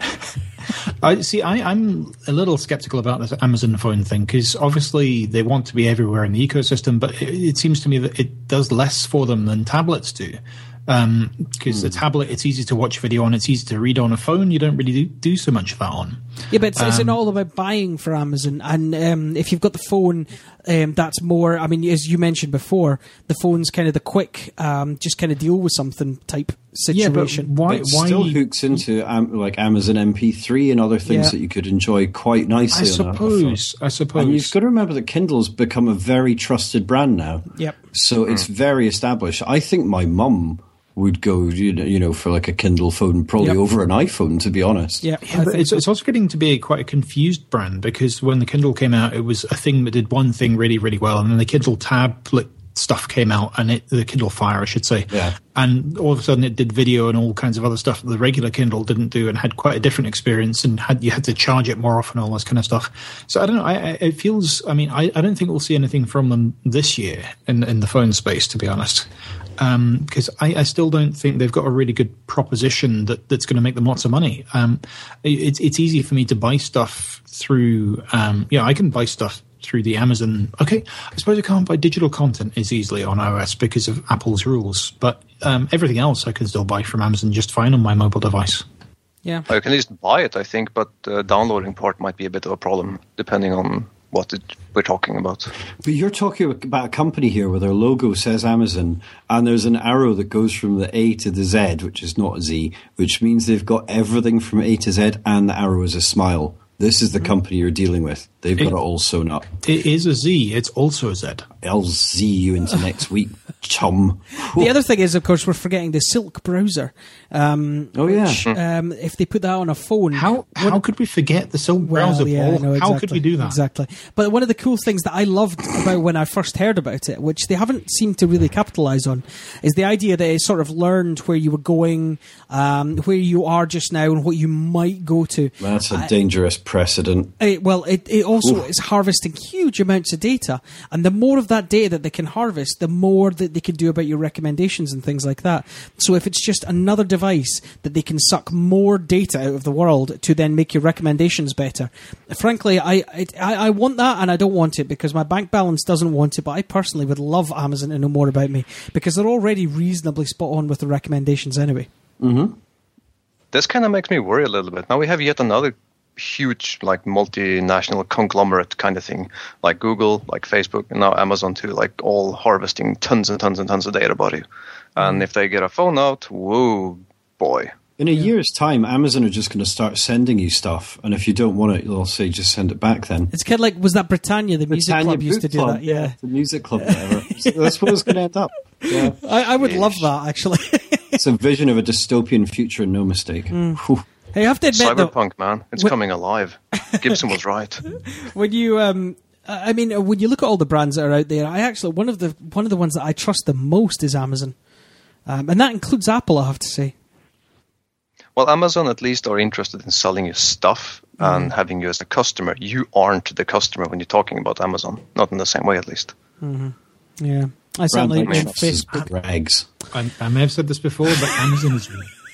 I'm a little skeptical about this Amazon phone thing because obviously they want to be everywhere in the ecosystem, but it seems to me that it does less for them than tablets do. Because the tablet, it's easy to watch video on, it's easy to read on. A phone, you don't really do so much of that on. Yeah, but it's not all about buying for Amazon. And if you've got the phone, that's more, I mean, as you mentioned before, the phone's kind of the quick, just kind of deal with something type situation. Yeah, but It still hooks into like Amazon MP3 and other things Yeah. that you could enjoy quite nicely. I on a phone. suppose. And you've got to remember that Kindle's become a very trusted brand now. Yep. So it's very established. I think my mum would go, for like a Kindle phone, probably Yep. over an iPhone, to be honest. Yeah, Yeah, but it's also getting to be quite a confused brand because when the Kindle came out, it was a thing that did one thing really, really well, and then the Kindle tablet stuff came out, and the Kindle Fire, I should say, Yeah. and all of a sudden it did video and all kinds of other stuff that the regular Kindle didn't do, and had quite a different experience, and you had to charge it more often, all this kind of stuff. So I don't know. It feels. I mean, I don't think we'll see anything from them this year in the phone space, to be honest. Because I still don't think they've got a really good proposition that's going to make them lots of money. It's easy for me to buy stuff through. I can buy stuff through the Amazon. Okay, I suppose I can't buy digital content as easily on iOS because of Apple's rules, but everything else I can still buy from Amazon just fine on my mobile device. Yeah. You can at least buy it, I think, but the downloading part might be a bit of a problem depending on what we're talking about. But you're talking about a company here where their logo says Amazon, and there's an arrow that goes from the A to the Z, which is not a Z, which means they've got everything from A to Z, and the arrow is a smile. This is the company you're dealing with. They've got it all sewn up. It is a Z. It's also a Z. I'll Z you into next week, chum. The other thing is, of course, we're forgetting the Silk browser. Which, If they put that on a phone... How could we forget the Silk browser, Paul? No, exactly, how could we do that? Exactly. But one of the cool things that I loved about when I first heard about it, which they haven't seemed to really capitalise on, is the idea that it sort of learned where you were going, where you are just now, and what you might go to. That's a dangerous precedent. It also is harvesting huge amounts of data, and the more of that data that they can harvest, the more that they can do about your recommendations and things like that. So if it's just another device that they can suck more data out of the world to then make your recommendations better, frankly, I want that, and I don't want it because my bank balance doesn't want it. But I personally would love Amazon to know more about me because they're already reasonably spot on with the recommendations anyway. Mm-hmm. This kind of makes me worry a little bit. Now we have yet another huge, like, multinational conglomerate kind of thing, like Google, like Facebook, and now Amazon too, like all harvesting tons and tons and tons of data about you. And if they get a phone out, whoa, boy. In a year's time, Amazon are just going to start sending you stuff, and if you don't want it, they'll say just send it back then. It's kind of like, was that Britannia, the music club used to do that? Yeah. The music club, whatever. So that's what it's going to end up. Yeah. I would love that, actually. It's a vision of a dystopian future, no mistake. Hey, I have to admit, Cyberpunk, man, it's coming alive. Gibson was right. When you, when you look at all the brands that are out there, I actually one of the ones that I trust the most is Amazon, and that includes Apple, I have to say. Well, Amazon at least are interested in selling you stuff and having you as a customer. You aren't the customer when you're talking about Amazon, not in the same way, at least. Mm-hmm. Yeah, I certainly Brand on Facebook. Rags. I may have said this before, but Amazon is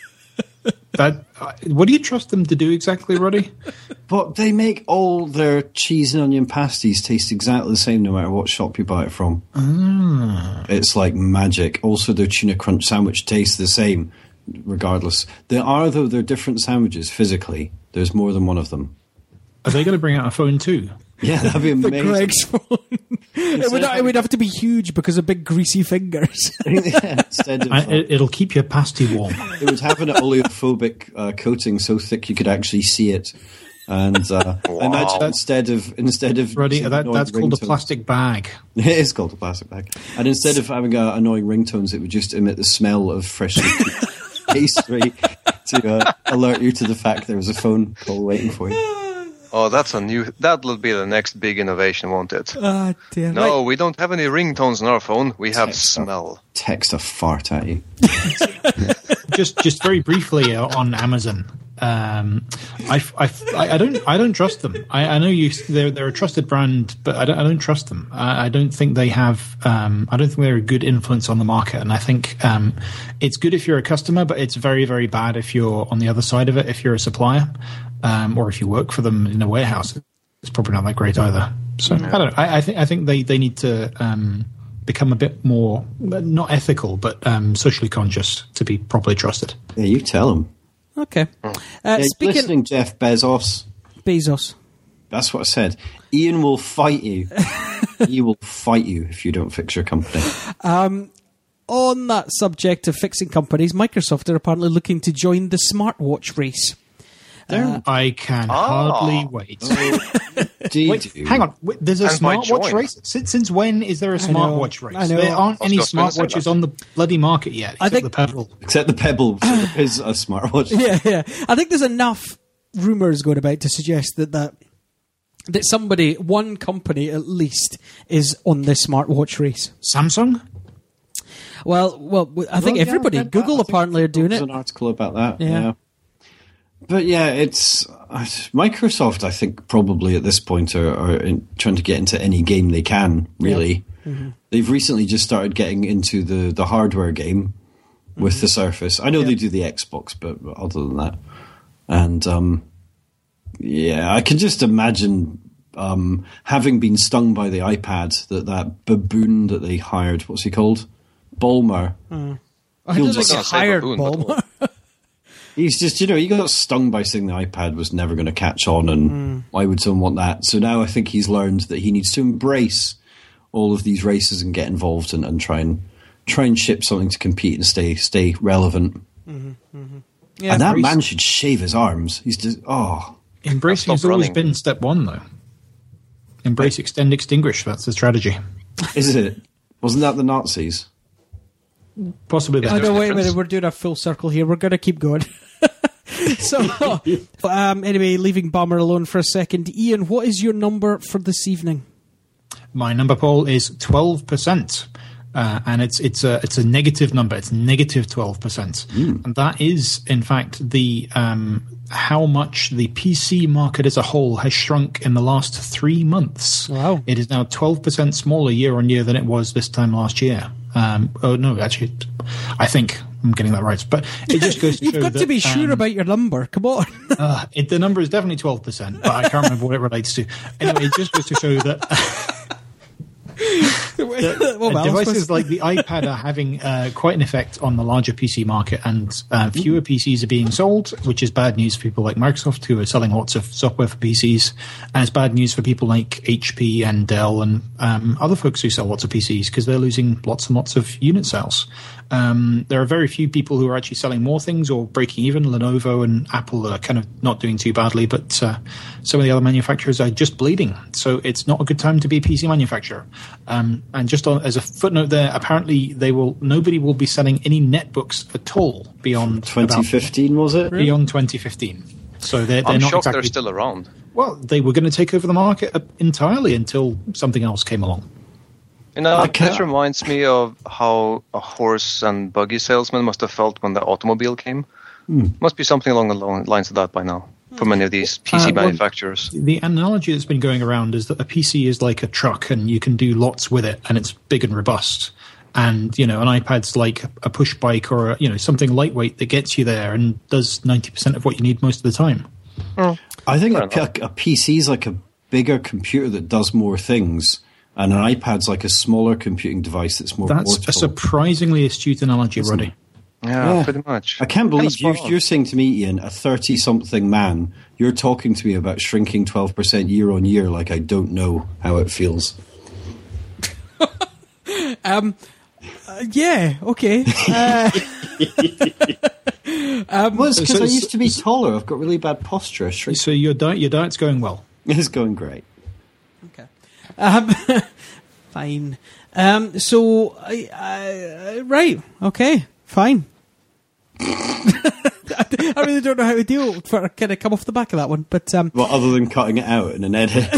what do you trust them to do exactly, Roddy? But they make all their cheese and onion pasties taste exactly the same no matter what shop you buy it from. It's like magic. Also, their tuna crunch sandwich tastes the same regardless. They're different sandwiches physically. There's more than one of them. Are they going to bring out a phone too? Yeah, that'd be amazing. Greg's phone. It would have to be huge because of big greasy fingers. Instead of, it'll keep your pasty warm. It would have an oleophobic coating so thick you could actually see it. And I imagine instead of Roddy, that's called a plastic bag. It is called a plastic bag. And instead of having annoying ringtones, it would just emit the smell of freshly cooked pastry to alert you to the fact there was a phone call waiting for you. Oh, that'll be the next big innovation, won't it? Dear. No, we don't have any ringtones on our phone. We have smell. Text a fart at you. just very briefly on Amazon. I don't trust them. I know they're a trusted brand, but I don't trust them. I don't think they have. I don't think they're a good influence on the market. And I think it's good if you're a customer, but it's very, very bad if you're on the other side of it. If you're a supplier, or if you work for them in a warehouse, it's probably not that great either. So I don't know. I think they need to become a bit more not ethical, but socially conscious to be properly trusted. Yeah, you tell them. Okay. Listening, Jeff Bezos. That's what I said. Ian will fight you. He will fight you if you don't fix your company. On that subject of fixing companies, Microsoft are apparently looking to join the smartwatch race. I can hardly wait. Hang on. There's a smartwatch race? Since when is there a smartwatch race? I know. There aren't any smartwatches on the bloody market yet, except the Pebble. Except the Pebble, so there is a smartwatch. Yeah. I think there's enough rumours going about to suggest that somebody, one company at least, is on this smartwatch race. Samsung? Well, I think everybody. Google apparently are doing it. There's an article about that. Yeah. But yeah, it's Microsoft. I think probably at this point are trying to get into any game they can. Really, They've recently just started getting into the hardware game with the Surface. I know they do the Xbox, but other than that, and I can just imagine having been stung by the iPad that baboon that they hired. What's he called? Ballmer. I don't think he hired Ballmer. He's just, he got stung by saying the iPad was never going to catch on, and why would someone want that? So now I think he's learned that he needs to embrace all of these races and get involved and try and ship something to compete and stay relevant. Yeah, and that man should shave his arms. He's just Embracing has always been step one, though. Embrace, extend, extinguish. That's the strategy. Is it? Wasn't that the Nazis? Possibly that. Oh, no, wait a minute. We're doing a full circle here. We're going to keep going. So, anyway, leaving Bummer alone for a second. Ian, what is your number for this evening? My number, Paul, is 12%. And it's a negative number. It's negative 12%. And that is, in fact, the how much the PC market as a whole has shrunk in the last 3 months. Wow. It is now 12% smaller year on year than it was this time last year. Oh, no, actually, I think I'm getting that right. But it just goes to You've show got that, to be sure about your number. Come on. The number is definitely 12%, but I can't remember what it relates to. Anyway, it just goes to show that... devices like the iPad are having quite an effect on the larger PC market, and fewer PCs are being sold, which is bad news for people like Microsoft, who are selling lots of software for PCs, and it's bad news for people like HP and Dell and other folks who sell lots of PCs, because they're losing lots and lots of unit sales. There are very few people who are actually selling more things or breaking even. Lenovo and Apple are kind of not doing too badly, but some of the other manufacturers are just bleeding. So it's not a good time to be a PC manufacturer. And just as a footnote there, apparently nobody will be selling any netbooks at all beyond 2015, was it? Beyond 2015. So they're I'm not shocked exactly, they're still around. Well, they were going to take over the market entirely until something else came along. You know, this reminds me of how a horse and buggy salesman must have felt when the automobile came. Must be something along the lines of that by now for many of these PC manufacturers. The analogy that's been going around is that a PC is like a truck, and you can do lots with it, and it's big and robust. And, an iPad's like a push bike or, something lightweight that gets you there and does 90% of what you need most of the time. I think a PC is like a bigger computer that does more things. And an iPad's like a smaller computing device that's more portable. That's a surprisingly astute analogy, Roddy. Yeah, pretty much. I can't believe you're saying to me, Ian, a 30-something man, you're talking to me about shrinking 12% year on year like I don't know how it feels. Yeah, okay. Well, it's because I used to be taller. I've got really bad posture. So your diet's going well? It's going great. Okay. Fine. Right. Okay. Fine. I really don't know how to deal for kind of come off the back of that one, but well, other than cutting it out in an edit.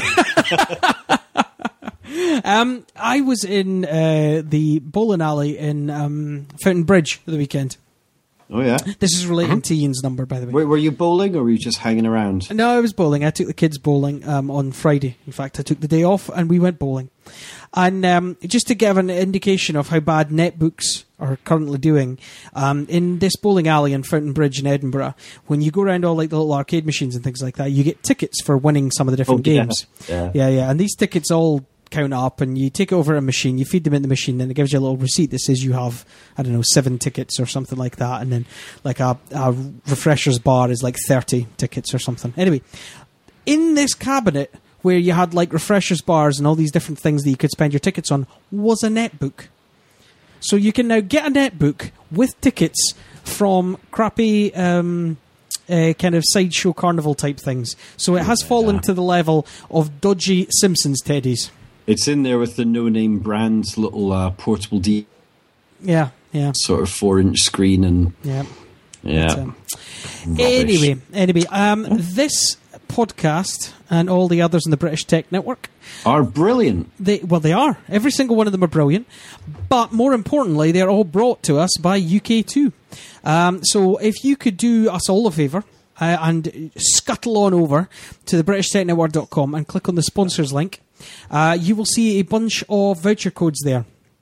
I was in the bowling alley in Fountain Bridge for the weekend. Oh, yeah? This is relating to Ian's number, by the way. Were you bowling, or were you just hanging around? No, I was bowling. I took the kids bowling on Friday. In fact, I took the day off, and we went bowling. And just to give an indication of how bad netbooks are currently doing, in this bowling alley in Fountain Bridge in Edinburgh, when you go around all like the little arcade machines and things like that, you get tickets for winning some of the different games. Yeah. And these tickets all count up, and you take over a machine, you feed them in the machine, then it gives you a little receipt that says you have, 7 tickets or something like that, and then like a refreshers bar is like 30 tickets or something. Anyway, in this cabinet where you had like refreshers bars and all these different things that you could spend your tickets on was a netbook. So you can now get a netbook with tickets from crappy kind of sideshow carnival type things. So it has fallen to the level of dodgy Simpsons teddies. It's in there with the no-name brand's little portable Yeah. sort of 4-inch screen and Yeah. Rubbish. Anyway, this podcast and all the others in the British Tech Network are brilliant. They are. Every single one of them are brilliant. But more importantly, they're all brought to us by UK2. So if you could do us all a favour and scuttle on over to thebritishtechnetwork.com and click on the sponsors link, you will see a bunch of voucher codes there.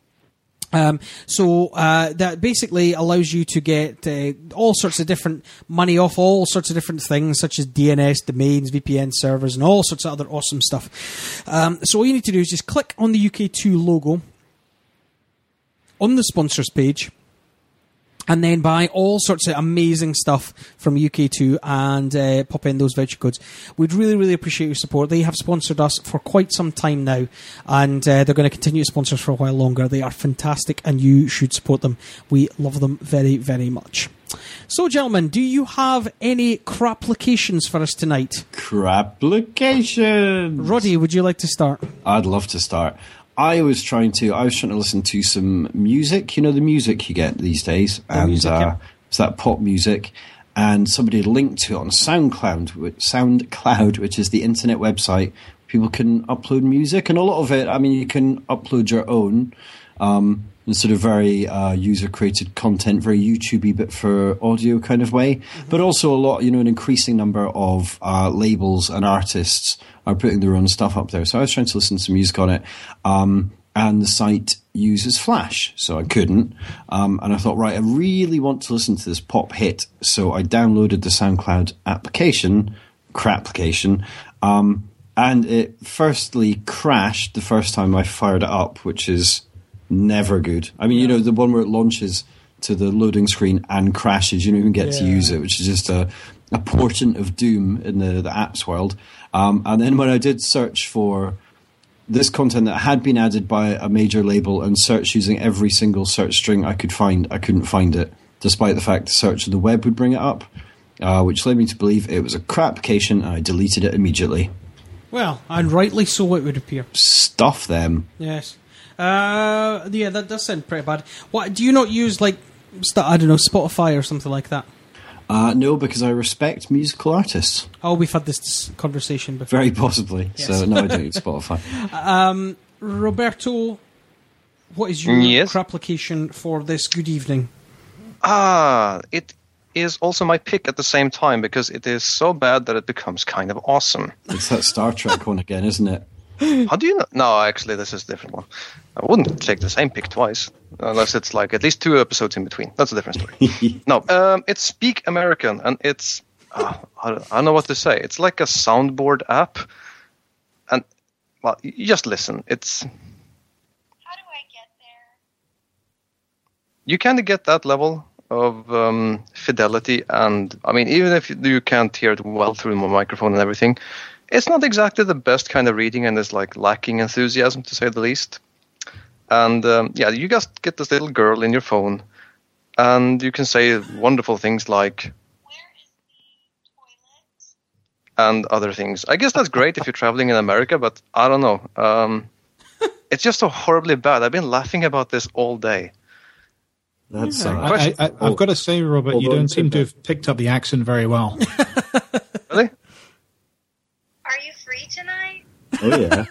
So that basically allows you to get all sorts of different money off all sorts of different things, such as DNS, domains, VPN servers, and all sorts of other awesome stuff. So all you need to do is just click on the UK2 logo on the sponsors page, and then buy all sorts of amazing stuff from UK2 and pop in those voucher codes. We'd really, really appreciate your support. They have sponsored us for quite some time now, and they're going to continue to sponsor us for a while longer. They are fantastic, and you should support them. We love them very, very much. So, gentlemen, do you have any crapplications for us tonight? Crapplications! Roddy, would you like to start? I'd love to start. I was trying to listen to some music. You know, the music you get these days. It's that pop music. And somebody had linked to it on SoundCloud, which is the internet website. People can upload music, and a lot of it, I mean, you can upload your own, in sort of very user-created content, very YouTube-y, but for audio kind of way. Mm-hmm. But also a lot, an increasing number of labels and artists are putting their own stuff up there. So I was trying to listen to some music on it, and the site uses Flash, so I couldn't. And I thought, right, I really want to listen to this pop hit, so I downloaded the SoundCloud crapplication, and it firstly crashed the first time I fired it up, which is never good. I mean, the one where it launches to the loading screen and crashes, you don't even get to use it, which is just a portent of doom in the apps world. And then when I did search for this content that had been added by a major label and search using every single search string I could find, I couldn't find it, despite the fact the search of the web would bring it up, which led me to believe it was a crapplication, and I deleted it immediately. Well, and rightly so, it would appear. Stuff them. Yes. That does sound pretty bad. What do you not use, I don't know, Spotify or something like that? No, because I respect musical artists. Oh, we've had this conversation before. Very possibly. Yes. So, no, I don't use Spotify. Roberto, what is your crapplication for this good evening? It is also my pick at the same time, because it is so bad that it becomes kind of awesome. It's that Star Trek one again, isn't it? How do you know? No, actually, this is a different one. I wouldn't take the same pick twice, unless it's at least 2 episodes in between. That's a different story. No, it's Speak American, and it's, I don't know what to say. It's like a soundboard app, and, well, you just listen. It's... How do I get there? You kind of get that level of fidelity, and, I mean, even if you can't hear it well through my microphone and everything, it's not exactly the best kind of reading, and it's lacking enthusiasm, to say the least. And you just get this little girl in your phone, and you can say wonderful things like, "Where is the toilet?" and other things. I guess that's great if you're traveling in America, but I don't know. It's just so horribly bad. I've been laughing about this all day. That's I've got to say, Robert, you don't seem to have picked up the accent very well. Really? Tonight? Oh yeah.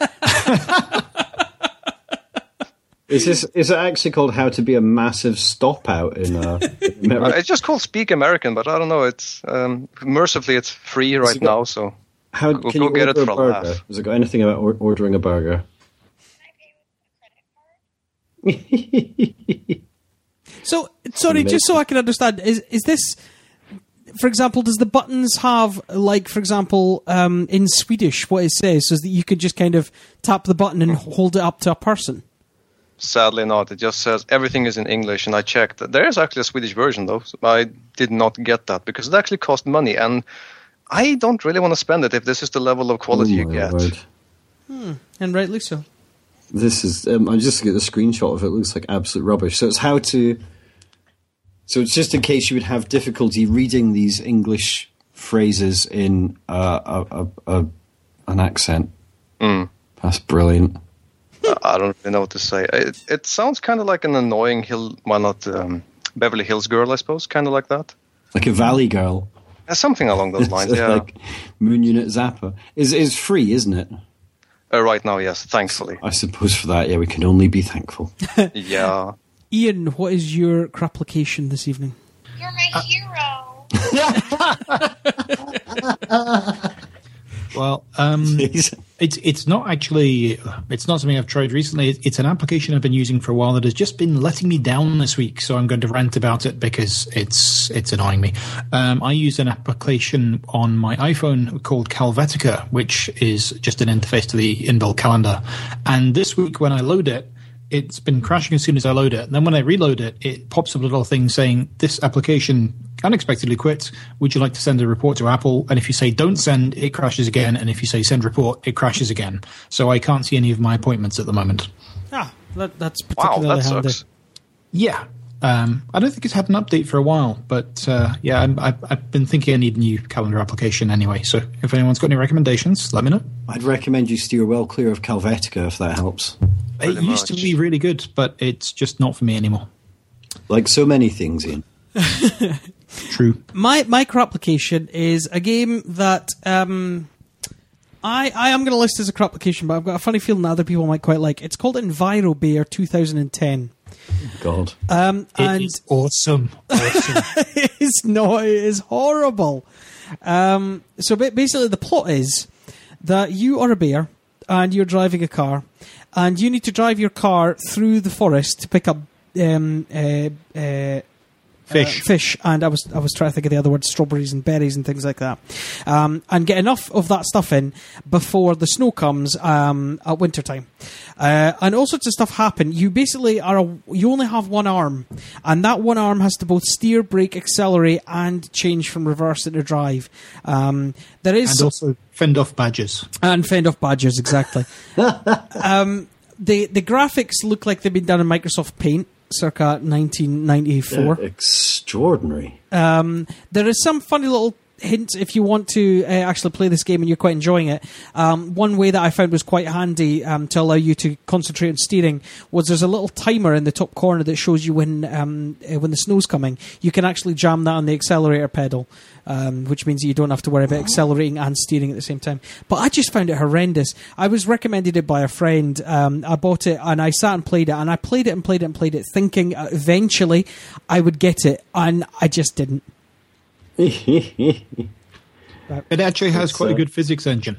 Is it actually called How to Be a Massive Stop Out in America? It's just called Speak American, but I don't know. It's mercifully it's free right now, so can you get it for a laugh. Has it got anything about ordering a burger? Can I pay with a credit card? So sorry, just so I can understand, is this? For example, does the buttons have, for example, in Swedish, what it says, so that you could just kind of tap the button and hold it up to a person? Sadly not. It just says everything is in English, and I checked. There is actually a Swedish version, though. So I did not get that, because it actually cost money, and I don't really want to spend it if this is the level of quality you get. And rightly so. This is, I'm just looking at the screenshot of it. It looks like absolute rubbish. So it's how to... So it's just in case you would have difficulty reading these English phrases in an accent. That's brilliant. I don't really know what to say. It sounds kind of like an annoying Beverly Hills girl, I suppose, kind of like that. Like a Valley girl. Something along those lines, yeah. Like Moon Unit Zappa. It's free, isn't it? Right now, yes, thankfully. I suppose for that, we can only be thankful. Yeah. Ian, what is your crapplication this evening? You're my hero. Well, it's not something I've tried recently. It's an application I've been using for a while that has just been letting me down this week. So I'm going to rant about it because it's annoying me. I use an application on my iPhone called Calvetica, which is just an interface to the inbuilt calendar. And this week when I load it, it's been crashing as soon as I load it. And then when I reload it, it pops up a little thing saying, this application unexpectedly quit. Would you like to send a report to Apple? And if you say don't send, it crashes again. And if you say send report, it crashes again. So I can't see any of my appointments at the moment. That's particularly handy. Sucks. Yeah. I don't think it's had an update for a while, but I've been thinking I need a new calendar application anyway. So if anyone's got any recommendations, let me know. I'd recommend you steer well clear of Calvetica if that helps. It used to be really good, but it's just not for me anymore. Like so many things, Ian. True. My micro application is a game that I am going to list as a crap application, but I've got a funny feeling that other people might quite like. It's called EnviroBear 2010. God. And it's awesome. It is not. It is horrible. So basically, the plot is that you are a bear and you're driving a car, and you need to drive your car through the forest to pick up fish, and I was trying to think of the other words, strawberries and berries and things like that, and get enough of that stuff in before the snow comes at winter time, and all sorts of stuff happen. You basically you only have one arm, and that one arm has to both steer, brake, accelerate, and change from reverse into drive. And also fend off badgers. Exactly. The graphics look like they've been done in Microsoft Paint circa 1994. Extraordinary. There is some funny little hints if you want to actually play this game and you're quite enjoying it. One way that I found was quite handy to allow you to concentrate on steering was there's a little timer in the top corner that shows you when the snow's coming. You can actually jam that on the accelerator pedal, which means you don't have to worry about accelerating and steering at the same time. But I just found it horrendous. I was recommended it by a friend. I bought it and I sat and played it, and I played it thinking eventually I would get it, and I just didn't. It actually has quite a good physics engine.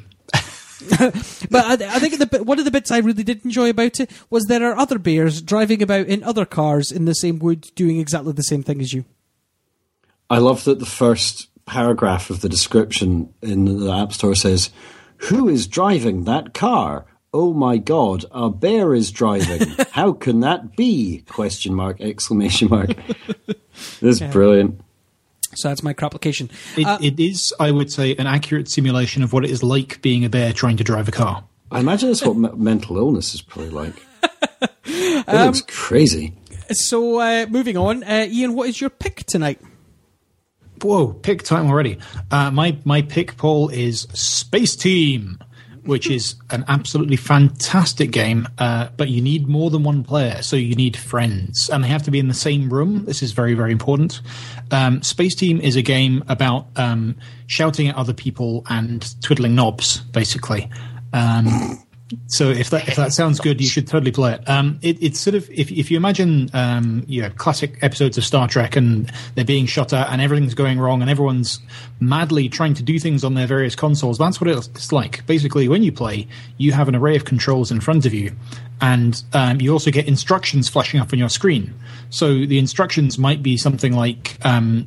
But I think one of the bits I really did enjoy about it was there are other bears driving about in other cars in the same wood doing exactly the same thing as you. I love that the first paragraph of the description in the App Store says, "Who is driving that car? Oh my God, a bear is driving. How can that be? ? Exclamation mark. This is brilliant. So that's my application. It is, I would say, an accurate simulation of what it is like being a bear trying to drive a car. I imagine that's what mental illness is probably like. It looks crazy. So moving on, Ian, what is your pick tonight? Whoa, pick time already. My pick, Paul, is Space Team, which is an absolutely fantastic game, but you need more than one player, so you need friends, and they have to be in the same room. This is very, very important. Space Team is a game about shouting at other people and twiddling knobs, basically. So if that sounds good, you should totally play it. It's sort of if you imagine classic episodes of Star Trek and they're being shot at and everything's going wrong and everyone's madly trying to do things on their various consoles. That's what it's like. Basically, when you play, you have an array of controls in front of you, and you also get instructions flashing up on your screen. So the instructions might be something like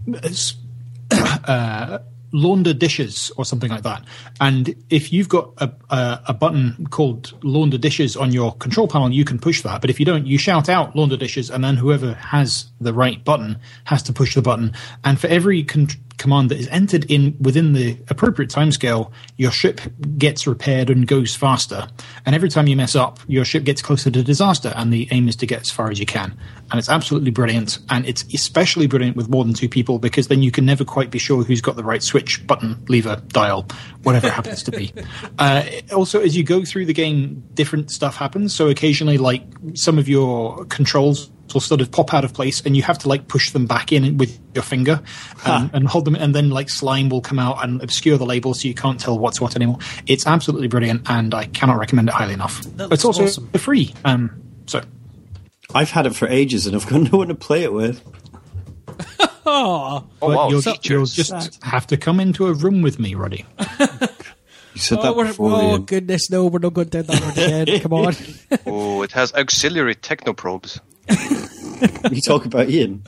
launder dishes or something like that. And if you've got a button called launder dishes on your control panel, you can push that. But if you don't, you shout out launder dishes, and then whoever has the right button has to push the button. And for every command that is entered within the appropriate timescale, your ship gets repaired and goes faster. And every time you mess up, your ship gets closer to disaster, and the aim is to get as far as you can. And it's absolutely brilliant, and it's especially brilliant with more than two people, because then you can never quite be sure who's got the right switch, button, lever, dial, whatever it happens to be. Also, as you go through the game, different stuff happens. So occasionally, like, some of your controls will sort of pop out of place, and you have to push them back in with your finger and hold them, and then slime will come out and obscure the label, so you can't tell what's what anymore. It's absolutely brilliant, and I cannot recommend it highly enough. It's also free. So I've had it for ages, and I've got no one to play it with. Oh, wow! You'll just have to come into a room with me, Roddy. You said that before. Oh, goodness, no, we're not going down that road again. Come on. Oh, it has auxiliary technoprobes. You talk about Ian.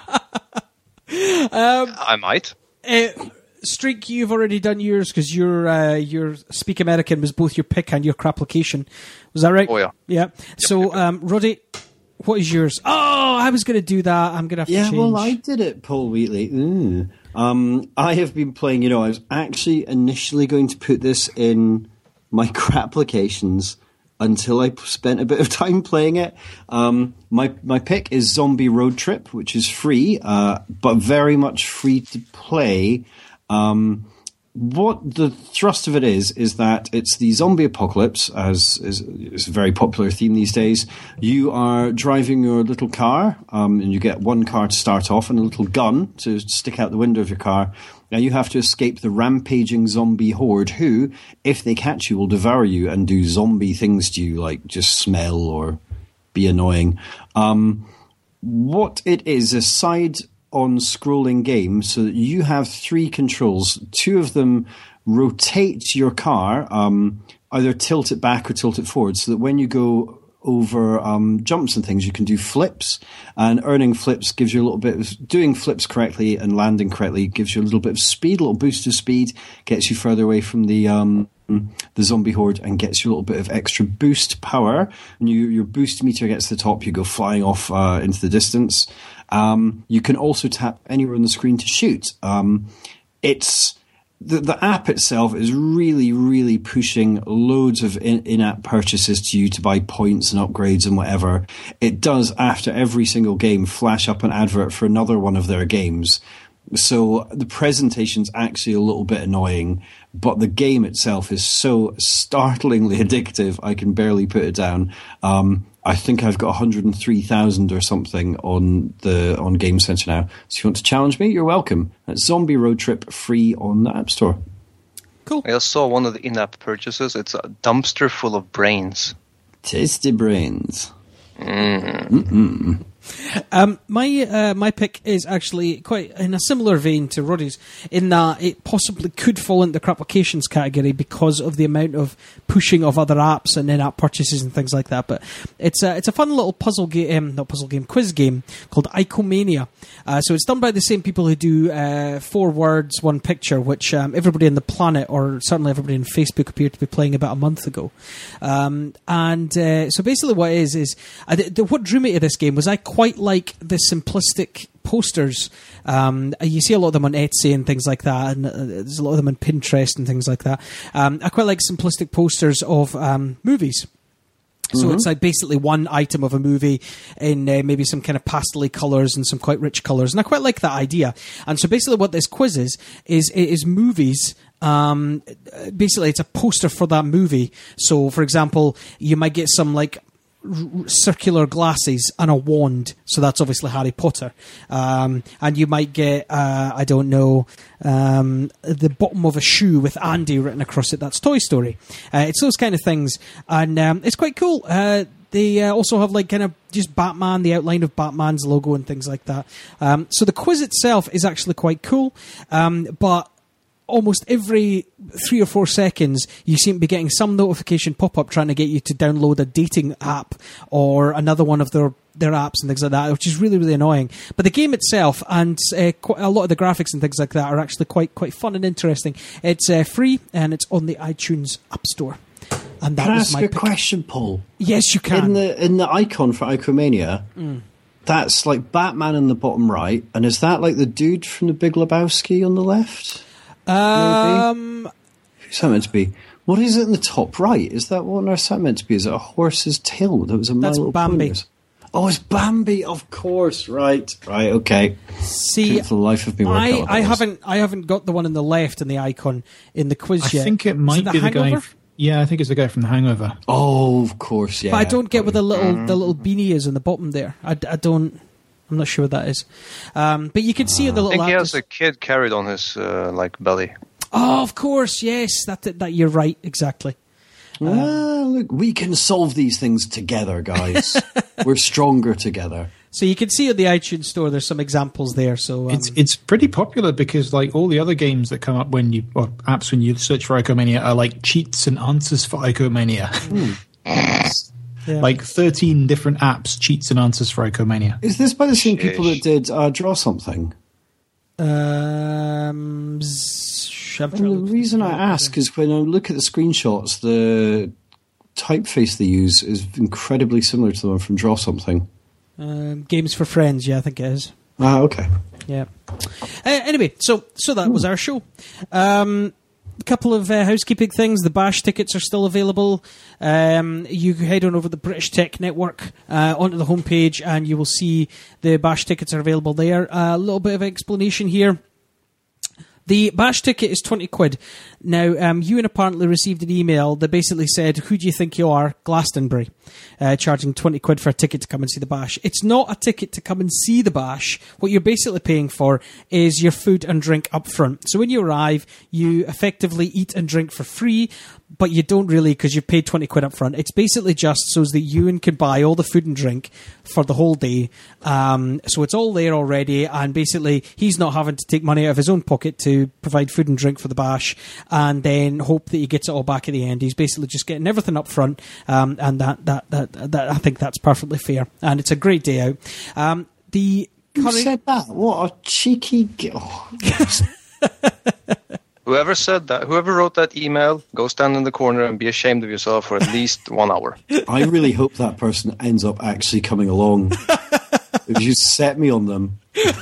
I might. Streak, you've already done yours because your Speak American was both your pick and your crapplication. Was that right? Oh, yeah. Yeah. So, Roddy, what is yours? Oh, I was going to do that. I'm going to have to change. Yeah, well, I did it, Paul Wheatley. I have been playing, I was actually initially going to put this in my crapplications, until I spent a bit of time playing it. My pick is Zombie Road Trip, which is free, but very much free to play. What the thrust of it is that it's the zombie apocalypse, as is a very popular theme these days. You are driving your little car, and you get one car to start off and a little gun to stick out the window of your car. Now you have to escape the rampaging zombie horde who, if they catch you, will devour you and do zombie things to you, like just smell or be annoying. What it is a side-on-scrolling game, so that you have 3 controls. 2 of them rotate your car, either tilt it back or tilt it forward, so that when you go over jumps and things, you can do flips, and earning flips gives you a little bit of, doing flips correctly and landing correctly gives you a little bit of speed, a little boost of speed, gets you further away from the zombie horde and gets you a little bit of extra boost power. When your boost meter gets to the top, you go flying off into the distance. You can also tap anywhere on the screen to shoot. It's the app itself is really, really pushing loads of in-app purchases to you to buy points and upgrades and whatever. It does, after every single game, flash up an advert for another one of their games. So the presentation's actually a little bit annoying, but the game itself is so startlingly addictive, I can barely put it down. I think I've got 103,000 or something on Game Center now. So if you want to challenge me, you're welcome. That's Zombie Road Trip, free on the App Store. Cool. I just saw one of the in-app purchases. It's a dumpster full of brains. Tasty brains. My pick is actually quite in a similar vein to Roddy's, in that it possibly could fall into the crapplications category because of the amount of pushing of other apps and in-app purchases and things like that. But it's a fun little quiz game called Icomania. So it's done by the same people who do 4 Words, 1 Picture, which everybody on the planet, or certainly everybody on Facebook, appeared to be playing about a month ago. So basically what it is what drew me to this game was I quite like the simplistic posters. You see a lot of them on Etsy and things like that, and there's a lot of them on Pinterest and things like that. I quite like simplistic posters of movies. So it's like basically one item of a movie in maybe some kind of pastel-y colours and some quite rich colours. And I quite like that idea. And so basically what this quiz is movies. Basically it's a poster for that movie. So for example, you might get some like circular glasses and a wand, so that's obviously Harry Potter, and you might get the bottom of a shoe with Andy written across it, that's Toy Story. It's those kind of things, and it's quite cool. They also have like kind of just Batman, the outline of Batman's logo and things like that. So the quiz itself is actually quite cool, but almost every 3 or 4 seconds, you seem to be getting some notification pop-up trying to get you to download a dating app or another one of their apps and things like that, which is really, really annoying. But the game itself and a lot of the graphics and things like that are actually quite fun and interesting. It's free and it's on the iTunes App Store. And that can I was ask a question, Paul? Yes, you can. In the icon for Icomania, that's like Batman in the bottom right, and is that like the dude from The Big Lebowski on the left? Who's that meant to be? What is it in the top right? Is that what is that meant to be? Is it a horse's tail? That was a My Little Bambi. Pony. Oh, it's Bambi, of course. Right, okay. See, for the life of me, I haven't got the one on the left in the icon in the quiz yet. I think it might be the guy. Yeah, I think it's the guy from The Hangover. Oh, of course, yeah. But I don't get what the little beanie is on the bottom there. I'm not sure what that is. But you can see the little. I think he has a kid carried on his belly. Oh, of course, yes. That you're right, exactly. Look, we can solve these things together, guys. We're stronger together. So you can see at the iTunes Store, there's some examples there. So it's pretty popular because like all the other games that come up or apps when you search for Icomania are like cheats and answers for Icomania. Yeah. Like 13 different apps, cheats and answers for Icomania. Is this by the same people that did Draw Something? The reason I ask is when I look at the screenshots, the typeface they use is incredibly similar to the one from Draw Something. Games for Friends, yeah, I think it is. Okay. Yeah. Anyway, so that was our show. couple of housekeeping things. The Bash tickets are still available. You head on over the British Tech Network onto the homepage, and you will see the Bash tickets are available there. A little bit of explanation here. The Bash ticket is 20 quid. Now, Ewan apparently received an email that basically said, "Who do you think you are? Glastonbury," charging 20 quid for a ticket to come and see the Bash. It's not a ticket to come and see the Bash. What you're basically paying for is your food and drink up front. So when you arrive, you effectively eat and drink for free, but you don't really because you've paid 20 quid up front. It's basically just so that Ewan can buy all the food and drink for the whole day. So it's all there already, and basically he's not having to take money out of his own pocket to provide food and drink for the Bash and then hope that he gets it all back at the end. He's basically just getting everything up front, and that I think that's perfectly fair, and it's a great day out. Who said that? What a cheeky... Whoever said that, whoever wrote that email, go stand in the corner and be ashamed of yourself for at least 1 hour. I really hope that person ends up actually coming along. If you set me on them.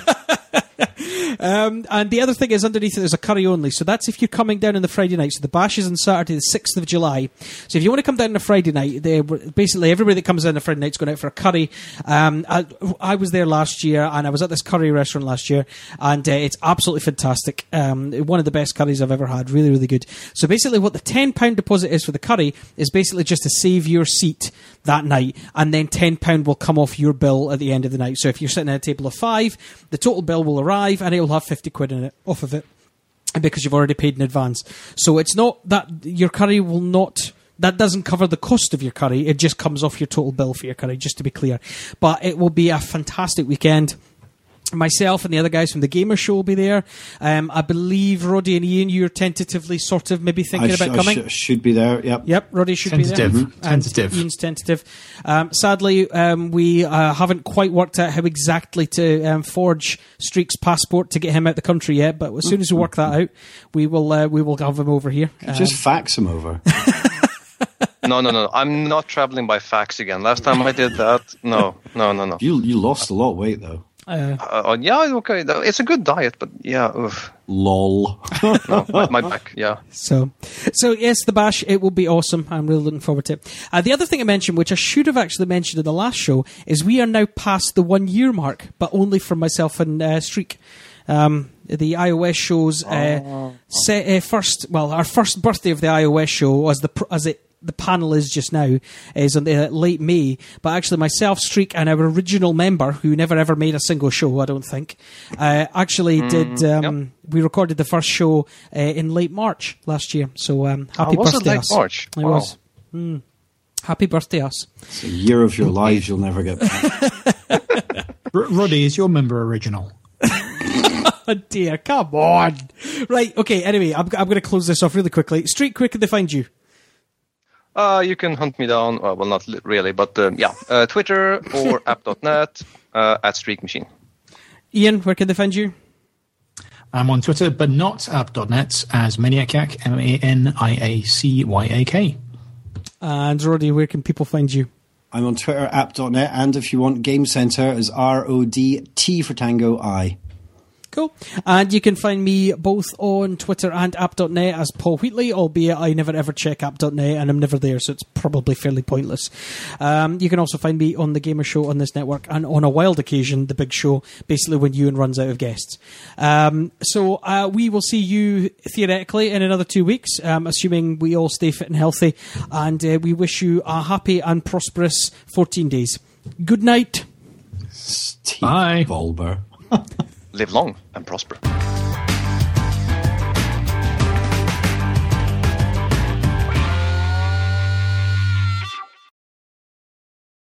And the other thing is underneath it there's a curry only, so that's if you're coming down on the Friday night. So the Bash is on Saturday the 6th of July, so if you want to come down on a Friday night, basically everybody that comes down on a Friday night is going out for a curry. I was there last year, and I was at this curry restaurant last year, and it's absolutely fantastic. One of the best curries I've ever had, really, really good. So basically what the £10 deposit is for the curry is basically just to save your seat that night, and then £10 will come off your bill at the end of the night. So if you're sitting at a table of 5, the total bill will arrive and it will have 50 quid in it off of it because you've already paid in advance. So it's not that your curry will not... That doesn't cover the cost of your curry. It just comes off your total bill for your curry, just to be clear. But it will be a fantastic weekend. Myself and the other guys from the Gamer Show will be there. I believe Roddy and Ian, you're tentatively sort of maybe thinking about coming. I should be there, yep. Yep, Roddy should be there. Tentative. Ian's tentative. Sadly, we haven't quite worked out how exactly to forge Streak's passport to get him out the country yet, but as soon as we work that out, we will have him over here. Just fax him over. No. I'm not traveling by fax again. Last time I did that, no. You lost a lot of weight, though. Yeah, okay. It's a good diet, but yeah. Oof. Lol. No, my back, yeah. So yes, the Bash, it will be awesome. I'm really looking forward to it. The other thing I mentioned, which I should have actually mentioned in the last show, is we are now past the 1 year mark, but only for myself and Streak. The iOS show's our first birthday of the iOS show was the panel is just now is on the late May, but actually myself, Streak, and our original member who never ever made a single show, I don't think, actually did. We recorded the first show in late March last year. So happy birthday, late us! March? It Wow. was. Happy birthday, us! It's a year of your lives you'll never get back. Roddy, is your member original? Oh dear, come on! Right, okay. Anyway, I'm going to close this off really quickly. Streak, where can they find you? You can hunt me down. Well, not really, but Twitter or app.net at Streak Machine. Ian, where can they find you? I'm on Twitter, but not app.net, as Maniac, MANIACYAK. And Roddy, where can people find you? I'm on Twitter, app.net, and if you want Game Center, is RODT for Tango I. Cool. And you can find me both on Twitter and app.net as Paul Wheatley, albeit I never ever check app.net and I'm never there, so it's probably fairly pointless. You can also find me on the Gamer Show on this network, and on a wild occasion, the big show, basically when Ewan runs out of guests. So we will see you theoretically in another 2 weeks, assuming we all stay fit and healthy, and we wish you a happy and prosperous 14 days. Good night. Steve Bye. Bulber. Live long and prosper.